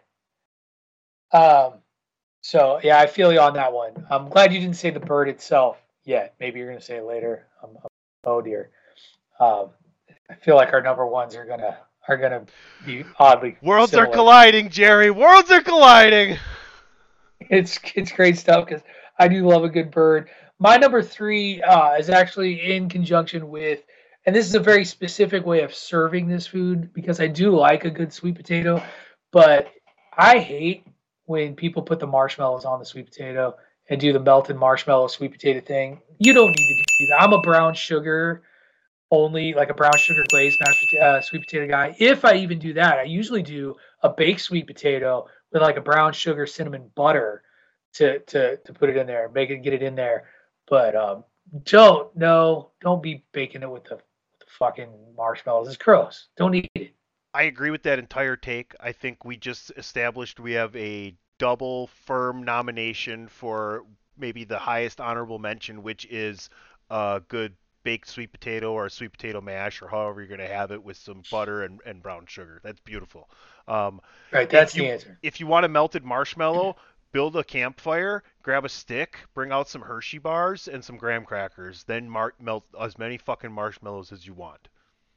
So yeah, I feel you on that one. I'm glad you didn't say the bird itself yet. Maybe you're gonna say it later. Oh dear. I feel like our number ones are gonna be oddly. Worlds similar. are colliding, Jerry. Worlds are colliding. It's great stuff because I do love a good bird. My number 3 is actually in conjunction with, and this is a very specific way of serving this food because I do like a good sweet potato, but I hate when people put the marshmallows on the sweet potato and do the melted marshmallow sweet potato thing. You don't need to do that. I'm a brown sugar only, like a brown sugar glazed sweet potato guy. If I even do that, I usually do a baked sweet potato with like a brown sugar cinnamon butter to put it in there, get it in there. But don't be baking it with the fucking marshmallows. It's gross. Don't eat it. I agree with that entire take. I think we just established we have a double firm nomination for maybe the highest honorable mention, which is a good baked sweet potato or a sweet potato mash or however you're going to have it with some butter and brown sugar. That's beautiful. Right, that's the answer. If you want a melted marshmallow, build a campfire, grab a stick, bring out some Hershey bars and some graham crackers, then melt as many fucking marshmallows as you want.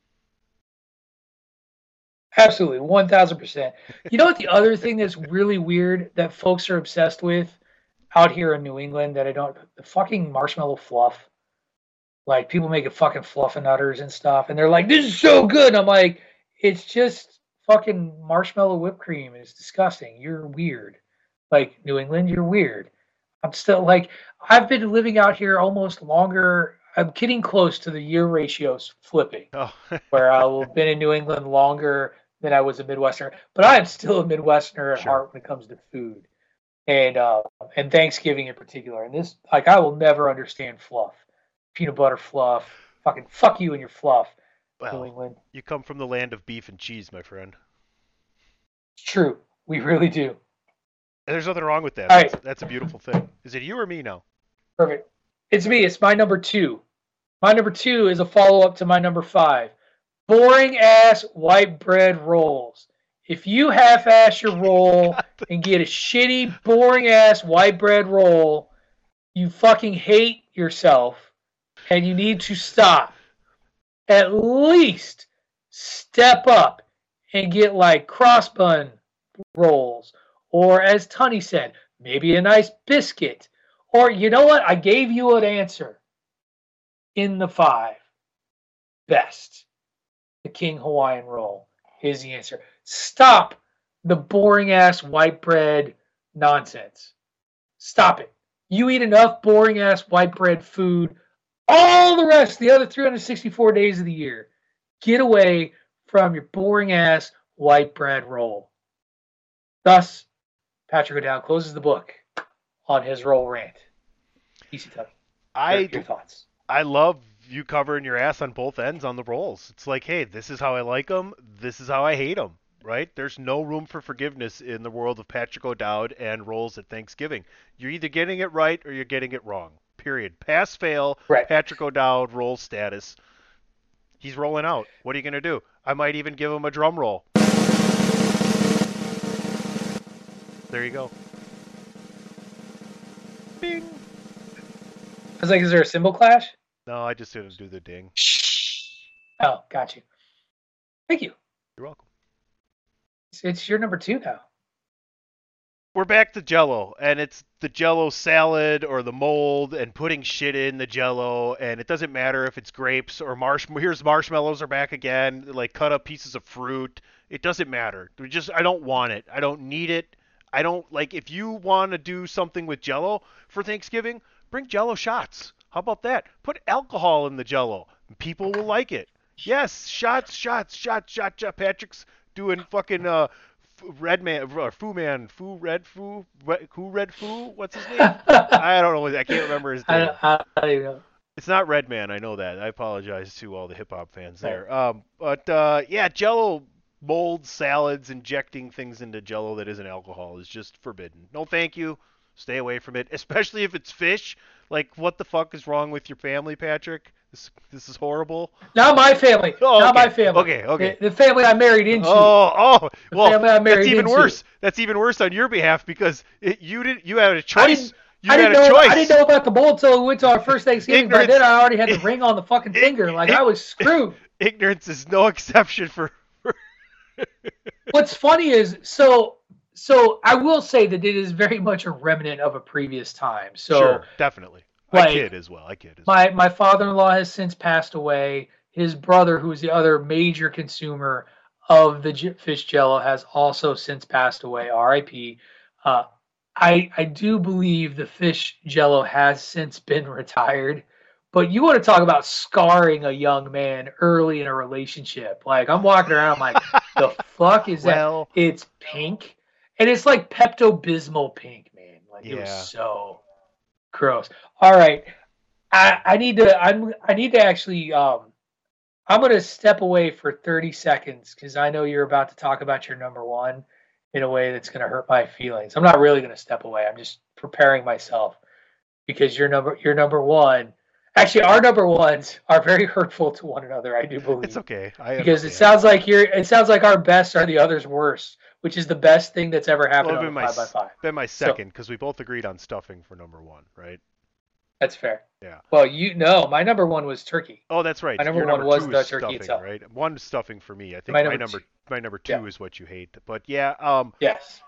Absolutely, 1,000%. You know what the other thing that's really weird that folks are obsessed with out here in New England that the fucking marshmallow fluff. Like, people make it fucking fluffernutters and stuff, and they're like, this is so good. I'm like, it's just fucking marshmallow whipped cream. It's disgusting. You're weird. Like, New England, you're weird. I'm still, like, I've been living out here almost longer. I'm getting close to the year ratios flipping, where I've been in New England longer than I was a Midwesterner. But I am still a Midwesterner at heart when it comes to food, and Thanksgiving in particular. And this, like, I will never understand fluff, peanut butter fluff. Fucking fuck you and your fluff, New England. You come from the land of beef and cheese, my friend. It's true. We really do. And there's nothing wrong with that. That's a beautiful thing. Is it you or me now? Perfect. It's me. It's my number 2. My number 2 is a follow-up to my number 5. Boring-ass white bread rolls. If you half-ass your roll and get a shitty, boring-ass white bread roll, you fucking hate yourself, and you need to stop. At least step up and get, like, cross-bun rolls. Or, as Tunney said, maybe a nice biscuit. Or, you know what? I gave you an answer in the 5. Best. The King Hawaiian roll is the answer. Stop the boring-ass white bread nonsense. Stop it. You eat enough boring-ass white bread food all the rest, the other 364 days of the year. Get away from your boring-ass white bread roll. Thus, Patrick O'Dowd closes the book on his roll rant. Easy Tunney. Your thoughts. I love you covering your ass on both ends on the rolls. It's like, hey, this is how I like them. This is how I hate them. Right? There's no room for forgiveness in the world of Patrick O'Dowd and rolls at Thanksgiving. You're either getting it right or you're getting it wrong. Period. Pass, fail. Right. Patrick O'Dowd roll status. He's rolling out. What are you going to do? I might even give him a drum roll. There you go. Bing. I was like, is there a cymbal clash? No, I just didn't do the ding. Oh, got you. Thank you. You're welcome. It's your number 2 now. We're back to Jell-O, and it's the Jell-O salad or the mold and putting shit in the Jell-O, and it doesn't matter if it's grapes or here's marshmallows are back again, like cut up pieces of fruit. It doesn't matter. I don't want it. I don't need it. I don't, like, if you want to do something with Jell-O for Thanksgiving, bring Jell-O shots. How about that? Put alcohol in the Jell-O. People will like it. Yes, shots. Patrick's doing fucking Red Man, Red Foo. What's his name? I don't know. I can't remember his name. I don't even know. It's not Red Man. I know that. I apologize to all the hip hop fans there. Yeah, Jell-O mold salads, injecting things into Jell-O that isn't alcohol is just forbidden. No, thank you. Stay away from it, especially if it's fish. Like, what the fuck is wrong with your family, Patrick? This is horrible. Not my family. Oh, Not okay. my family. Okay. The family I married into. Well, family I married that's even into. worse. That's even worse on your behalf because you had a choice. I didn't know about the bowl until we went to our first Thanksgiving. By then, I already had the ring on the fucking finger. Like, I was screwed. Ignorance is no exception for. What's funny is, so I will say that it is very much a remnant of a previous time. So sure, definitely. I kid as well. My father-in-law has since passed away. His brother, who is the other major consumer of the fish Jello, has also since passed away. R.I.P. I do believe the fish Jello has since been retired. But you want to talk about scarring a young man early in a relationship. Like, I'm walking around, I'm like, the fuck is that? It's pink. And it's like Pepto-Bismol pink, man. Like, it was so gross. All right. I need to actually, I'm going to step away for 30 seconds because I know you're about to talk about your number one in a way that's going to hurt my feelings. I'm not really going to step away. I'm just preparing myself because your number one. Actually, our number ones are very hurtful to one another. I do believe it's okay because it sounds like our best are the others' worst, which is the best thing that's ever happened on 5x5. Been my second because we both agreed on stuffing for number one, right? That's fair. Yeah. Well, my number one was turkey. Oh, that's right. My number one was the turkey itself. Right? One stuffing for me. I think my number two is what you hate. But yeah. Yes.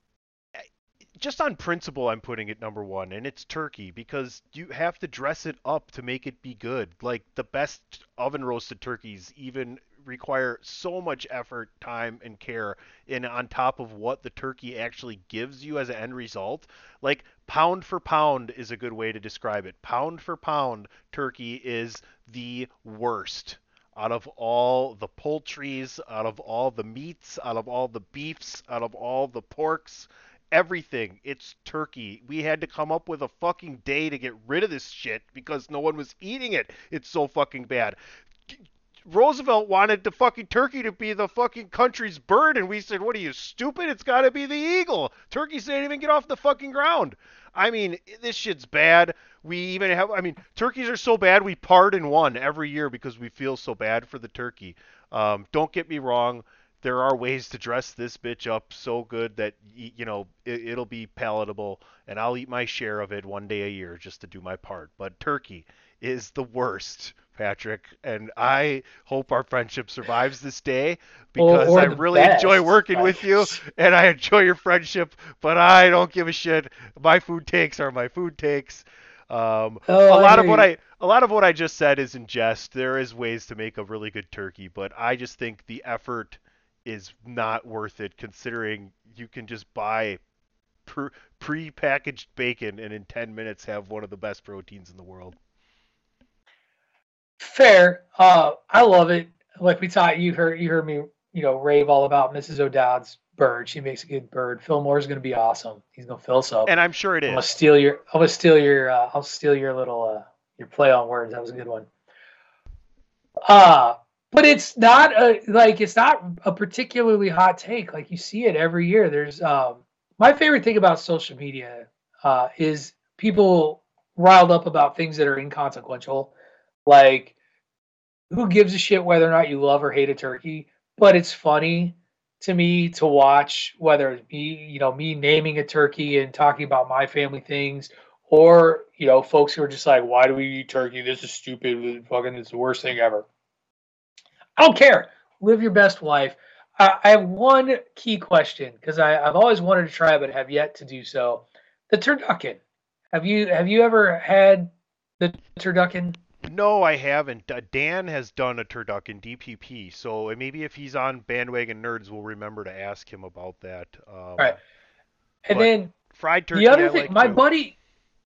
Just on principle, I'm putting it number one, and it's turkey because you have to dress it up to make it be good. Like the best oven roasted turkeys even require so much effort, time, and care, and on top of what the turkey actually gives you as an end result. Like pound for pound is a good way to describe it. Pound for pound, turkey is the worst. Out of all the poultries, out of all the meats, out of all the beefs, out of all the porks, everything, it's turkey. We had to come up with a fucking day to get rid of this shit because no one was eating it. It's so fucking bad. Roosevelt wanted the fucking turkey to be the fucking country's bird, and we said, what are you, stupid? It's got to be the eagle. Turkeys didn't even get off the fucking ground. I mean, this shit's bad. Turkeys are so bad we pardon one every year because we feel so bad for the turkey. Don't get me wrong. There are ways to dress this bitch up so good that, it'll be palatable, and I'll eat my share of it one day a year just to do my part. But turkey is the worst, Patrick, and I hope our friendship survives this day because I really enjoy working with you, and I enjoy your friendship, but I don't give a shit. My food takes are my food takes. A lot of what I just said is in jest. There is ways to make a really good turkey, but I just think the effort is not worth it considering you can just buy pre-packaged bacon and in 10 minutes have one of the best proteins in the world. Fair. I love it. Like we taught you heard me, rave all about Mrs. O'Dowd's bird. She makes a good bird. Philmore's going to be awesome. He's going to fill us up. And I'm sure it is. I'll steal your little your play on words. That was a good one. But it's not a particularly hot take. Like you see it every year. There's my favorite thing about social media is people riled up about things that are inconsequential. Like, who gives a shit whether or not you love or hate a turkey? But it's funny to me to watch whether it's me naming a turkey and talking about my family things, or folks who are just like, why do we eat turkey? This is stupid. Fucking, it's the worst thing ever. I don't care. Live your best life. I have one key question because I've always wanted to try but have yet to do so. The turducken. Have you ever had the turducken? No, I haven't. Dan has done a turducken DPP, so maybe if he's on Bandwagon Nerds, we'll remember to ask him about that. All right. And then fried turkey. The other thing, my buddy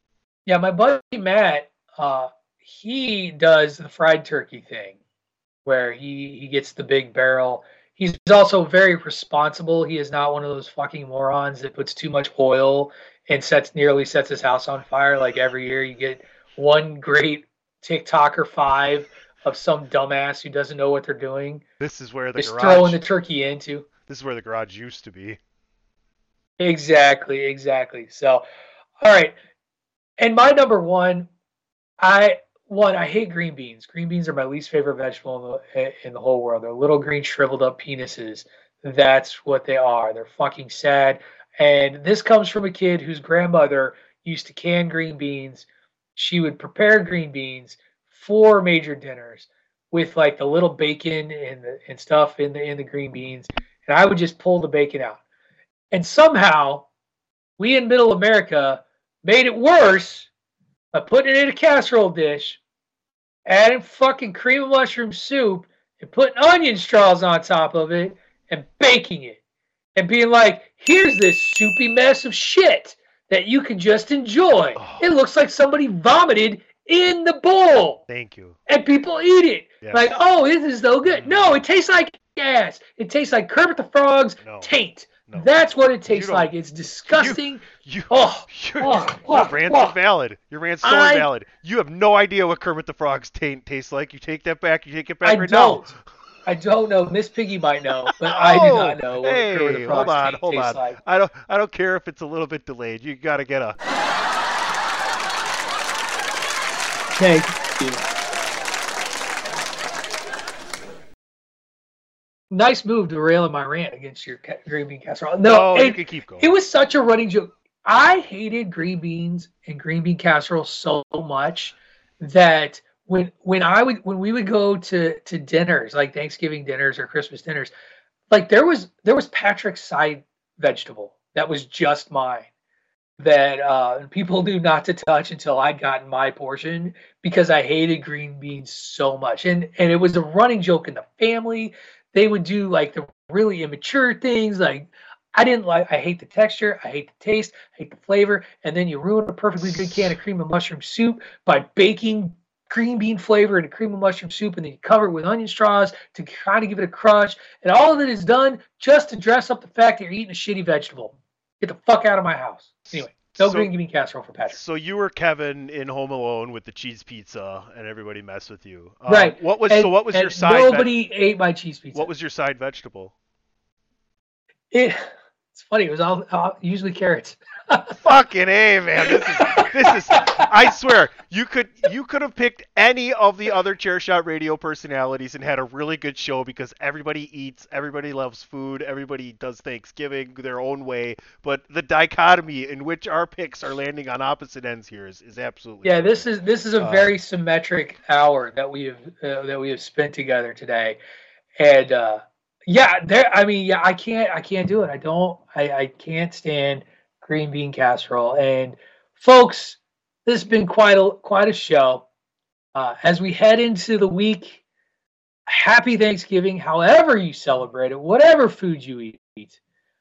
Matt, he does the fried turkey thing, where he gets the big barrel. He's also very responsible. He is not one of those fucking morons that puts too much oil and nearly sets his house on fire. Like every year you get one great TikToker 5 of some dumbass who doesn't know what they're doing. This is where the garage throwing the turkey into. This is where the garage used to be. Exactly. So, all right. And my number one, one, I hate green beans. Green beans are my least favorite vegetable in the whole world. They're little green shriveled up penises. That's what they are. They're fucking sad. And this comes from a kid whose grandmother used to can green beans. She would prepare green beans for major dinners with like the little bacon and stuff in the green beans, and I would just pull the bacon out. And somehow, we in Middle America made it worse by putting it in a casserole dish, adding fucking cream of mushroom soup, and putting onion straws on top of it, and baking it, and being like, "Here's this soupy mess of shit that you can just enjoy. It looks like somebody vomited in the bowl." Thank you. And people eat it. Yes. Like, oh, this is so good. No, it tastes like ass. It tastes like Kermit the Frog's taint. No. That's what it tastes like. It's disgusting. Your Rant's are valid. Your rant's so valid. You have no idea what Kermit the Frog's taint tastes like. You take that back. You take it back right now. I don't know. Miss Piggy might know, but I do not know what Kermit the Frog's taint tastes like. I don't care if it's a little bit delayed. You got to get a... Thank you. Nice move to rail in my rant against your green bean casserole. No, you can keep going. It was such a running joke. I hated green beans and green bean casserole so much that when we would go to dinners, like Thanksgiving dinners or Christmas dinners, like there was Patrick's side vegetable that was just mine that people knew not to touch until I'd gotten my portion because I hated green beans so much. And it was a running joke in the family. They would do like the really immature things. Like I hate the texture. I hate the taste. I hate the flavor. And then you ruin a perfectly good can of cream of mushroom soup by baking green bean flavor into cream of mushroom soup, and then you cover it with onion straws to kind of give it a crunch. And all of it is done just to dress up the fact that you're eating a shitty vegetable. Get the fuck out of my house. Anyway, no green bean casserole for Patrick. So you were Kevin in Home Alone with the cheese pizza, and everybody messed with you. Right. What was your side? Nobody ate my cheese pizza. What was your side vegetable? It's funny. It was all usually carrots. Fucking A, man. This is. I swear, you could have picked any of the other Chairshot Radio personalities and had a really good show because everybody eats, everybody loves food, everybody does Thanksgiving their own way. But the dichotomy in which our picks are landing on opposite ends here is absolutely. Yeah, this is a very symmetric hour that we have spent together today, and I can't do it. I can't stand green bean casserole. And folks, this has been quite a show. As we head into the week, happy Thanksgiving, however you celebrate it, whatever food you eat.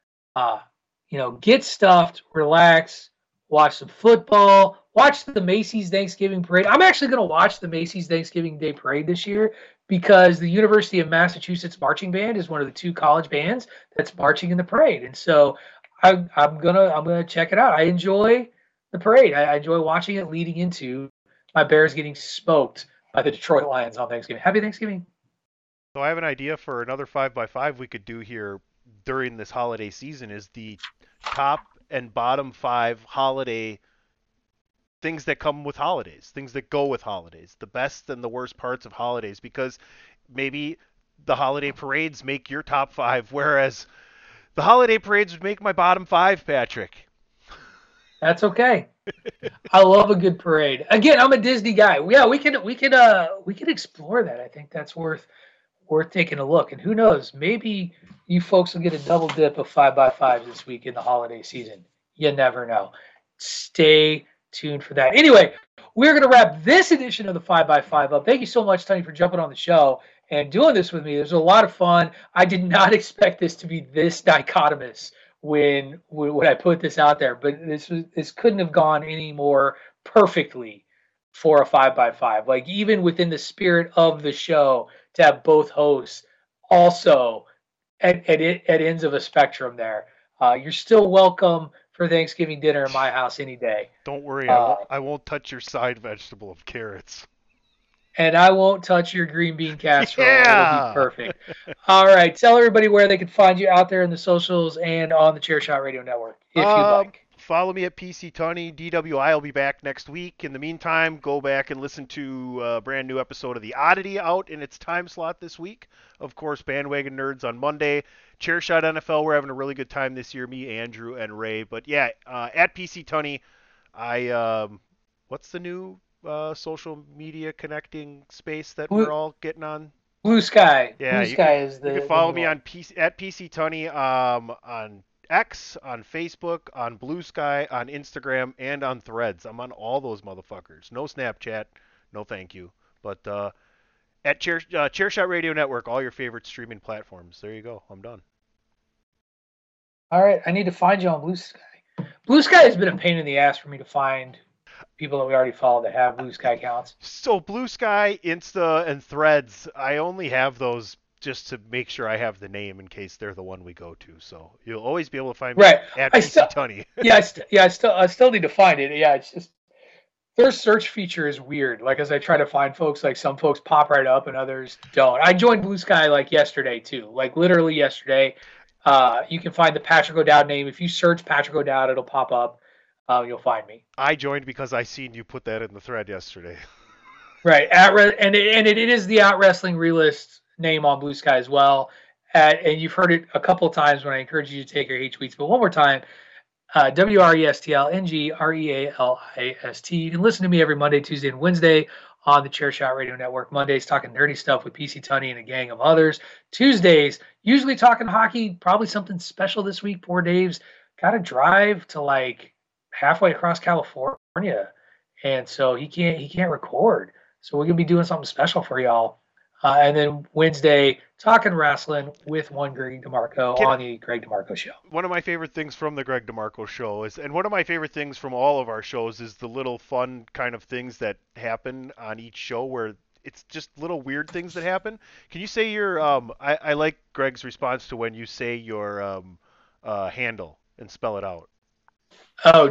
Get stuffed, relax, watch some football, watch the Macy's Thanksgiving Parade. I'm actually going to watch the Macy's Thanksgiving Day Parade this year because the University of Massachusetts Marching Band is one of the 2 college bands that's marching in the parade. And so I'm gonna check it out. I enjoy the parade. I enjoy watching it leading into my Bears getting smoked by the Detroit Lions on Thanksgiving. Happy Thanksgiving. So I have an idea for another 5x5 we could do here during this holiday season is the top and bottom 5 holiday things that come with holidays, things that go with holidays, the best and the worst parts of holidays, because maybe the holiday parades make your top 5, whereas the holiday parades would make my bottom 5, Patrick. That's okay. I love a good parade. Again, I'm a Disney guy. Yeah, we could explore that. I think that's worth taking a look. And who knows, maybe you folks will get a double dip of 5x5 this week in the holiday season. You never know. Stay tuned for that. Anyway, we're going to wrap this edition of the 5x5 up. Thank you so much, Tony, for jumping on the show and doing this with me. It was a lot of fun. I did not expect this to be this dichotomous when I put this out there, but this couldn't have gone any more perfectly for a 5x5. Like even within the spirit of the show, to have both hosts also at ends of a spectrum there. You're still welcome for Thanksgiving dinner in my house any day. Don't worry, I won't touch your side vegetable of carrots. And I won't touch your green bean casserole. Yeah. It'll be perfect. All right. Tell everybody where they can find you out there in the socials and on the Chairshot Radio Network, if you'd like. follow me at PC Tunney. DWI will be back next week. In the meantime, go back and listen to a brand new episode of The Oddity out in its time slot this week. Of course, Bandwagon Nerds on Monday. Chairshot NFL, we're having a really good time this year, me, Andrew, and Ray. But yeah, at PC Tunney, what's the new social media connecting space that we're all getting on? Blue Sky. Yeah, Blue Sky is the. You can follow me on at PC Tunney on X, on Facebook, on Blue Sky, on Instagram, and on Threads. I'm on all those motherfuckers. No Snapchat, no thank you. But at Chairshot Radio Network, all your favorite streaming platforms. There you go. I'm done. All right, I need to find you on Blue Sky. Blue Sky has been a pain in the ass for me to find people that we already follow that have Blue Sky accounts. So Blue Sky, Insta, and Threads, I only have those just to make sure I have the name in case they're the one we go to. So you'll always be able to find me at PC Tunney. I still need to find it. Yeah, it's just their search feature is weird. Like as I try to find folks, like some folks pop right up and others don't. I joined Blue Sky like yesterday too, like literally yesterday. You can find the Patrick O'Dowd name. If you search Patrick O'Dowd, it'll pop up. You'll find me. I joined because I seen you put that in the thread yesterday. Right. It is the Out Wrestling Realist name on Blue Sky as well. And you've heard it a couple of times when I encourage you to take your hate tweets. But one more time, WRESTLNGREALIST. You can listen to me every Monday, Tuesday, and Wednesday on the Chairshot Radio Network. Mondays, talking nerdy stuff with PC Tunney and a gang of others. Tuesdays, usually talking hockey. Probably something special this week. Poor Dave's got to drive to like halfway across California, and so he can't record. So we're gonna be doing something special for y'all. And then Wednesday, talking wrestling with one Greg DeMarco on the Greg DeMarco Show. One of my favorite things from the Greg DeMarco Show and one of my favorite things from all of our shows is the little fun kind of things that happen on each show where it's just little weird things that happen. Can you say your I like Greg's response to when you say your handle and spell it out. Oh,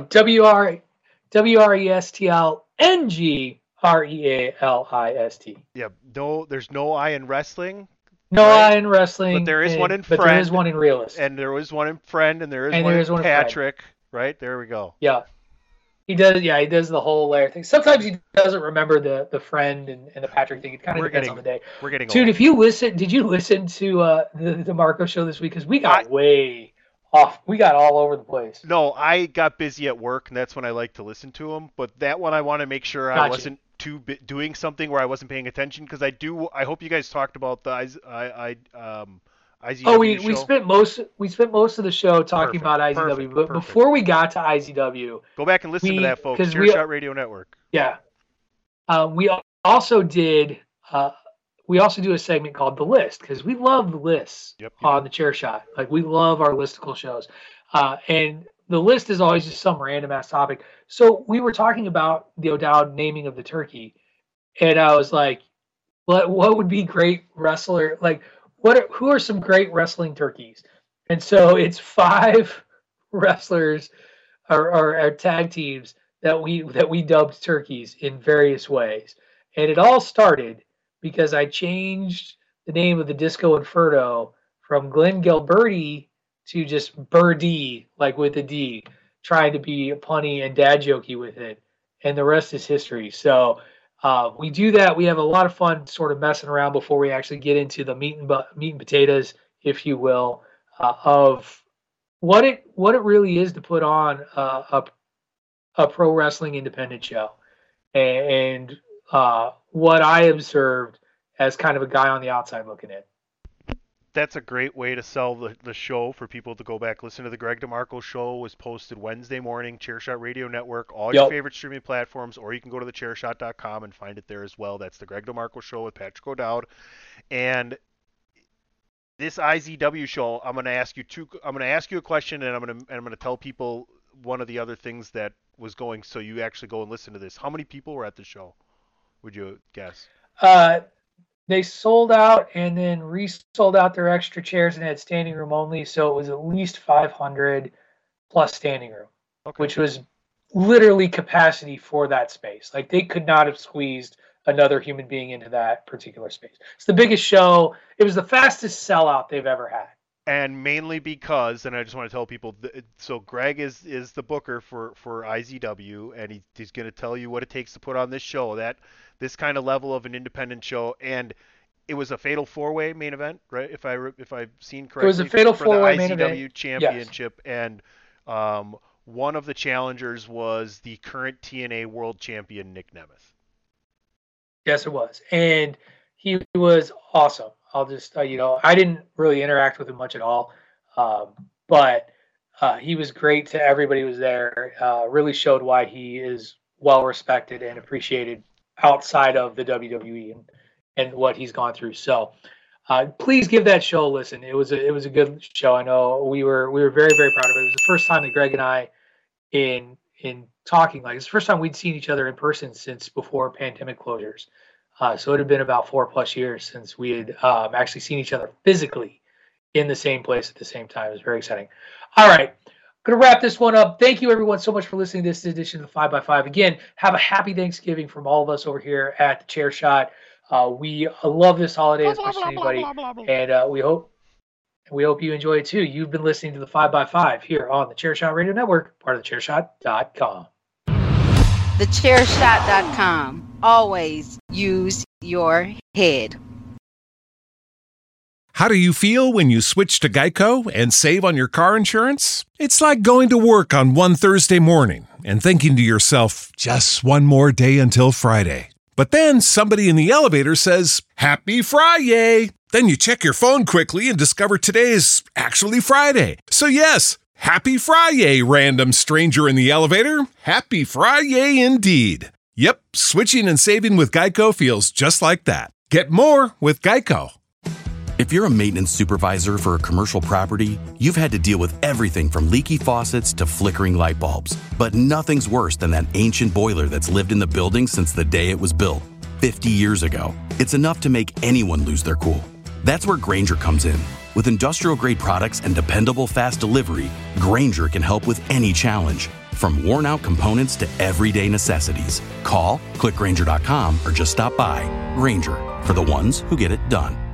WRESTLNGREALIST. Yeah, no, there's no I in wrestling. No I in wrestling. But there is one in friend. But there is one in realist. And there is one in friend, and there is one in Patrick. Right, there we go. Yeah. He does the whole layer thing. Sometimes he doesn't remember the friend and the Patrick thing. It kind of depends on the day. We're getting Dude, old. Did you listen to the DeMarco Show this week? Because we got way off. We got all over the place. No, I got busy at work, and that's when I like to listen to them. But that one, I want to make sure I wasn't doing something where I wasn't paying attention, because I hope you guys talked about the IZW show. We spent most of the show talking about IZW, but before we got to IZW, go back and listen to that, folks. Chairshot Radio Network. Yeah, we also do a segment called The List, because we love the lists on the Chairshot. Like, we love our listicle shows. And the list is always just some random ass topic. So we were talking about the O'Dowd naming of the turkey. And I was like, what would be great wrestler? Like, who are some great wrestling turkeys? And so it's 5 wrestlers or tag teams that we dubbed turkeys in various ways. And it all started because I changed the name of the Disco Inferno from Glenn Gilberti to just Birdie, like with a D, trying to be punny and dad jokey with it. And the rest is history. So we do that. We have a lot of fun sort of messing around before we actually get into the meat and potatoes, if you will, of what it really is to put on a pro wrestling independent show. And what I observed as kind of a guy on the outside looking in. That's a great way to sell the show for people to go back. Listen to the Greg DeMarco Show. Was posted Wednesday morning, Chairshot Radio Network, all your favorite streaming platforms, or you can go to thechairshot.com and find it there as well. That's the Greg DeMarco Show with Patrick O'Dowd. And this IZW show, I'm going to ask you a question, and I'm going to tell people one of the other things that was going, so you actually go and listen to this. How many people were at the show? Would you guess? They sold out and then resold out their extra chairs and had standing room only, so it was at least 500 plus standing room, which was literally capacity for that space. Like, they could not have squeezed another human being into that particular space. It's the biggest show. It was the fastest sellout they've ever had. And mainly because, and I just want to tell people, so Greg is the booker for IZW, and he's going to tell you what it takes to put on this show, this kind of level of an independent show. And it was a fatal 4-way main event, right? If I've seen correctly. It was a fatal 4-way main event. IZW Championship, yes. And one of the challengers was the current TNA World Champion Nick Nemeth. Yes, it was, and he was awesome. I'll just, I didn't really interact with him much at all, but he was great to everybody who was there. Really showed why he is well respected and appreciated outside of the WWE and what he's gone through. So please give that show a listen. It was a good show. I know we were very, very proud of it. It was the first time that Greg and I in talking, like it's the first time we'd seen each other in person since before pandemic closures. So it had been about 4+ years since we had actually seen each other physically in the same place at the same time. It was very exciting. All right. Going to wrap this one up. Thank you, everyone, so much for listening to this edition of the 5x5. Again, have a happy Thanksgiving from all of us over here at the Chair Shot. We love this holiday as much as anybody, and we hope you enjoy it too. You've been listening to the 5x5 here on the Chairshot Radio Network, part of the Chairshot.com. TheChairShot.com. Always use your head. How do you feel when you switch to Geico and save on your car insurance? It's like going to work on one Thursday morning and thinking to yourself, just one more day until Friday. But then somebody in the elevator says, Happy Friday! Then you check your phone quickly and discover today is actually Friday. So yes, Happy Friday, random stranger in the elevator. Happy Friday indeed. Yep, switching and saving with Geico feels just like that. Get more with Geico. If you're a maintenance supervisor for a commercial property, you've had to deal with everything from leaky faucets to flickering light bulbs. But nothing's worse than that ancient boiler that's lived in the building since the day it was built, 50 years ago. It's enough to make anyone lose their cool. That's where Grainger comes in. With industrial-grade products and dependable fast delivery, Grainger can help with any challenge, from worn-out components to everyday necessities. Call, click Grainger.com, or just stop by. Grainger, for the ones who get it done.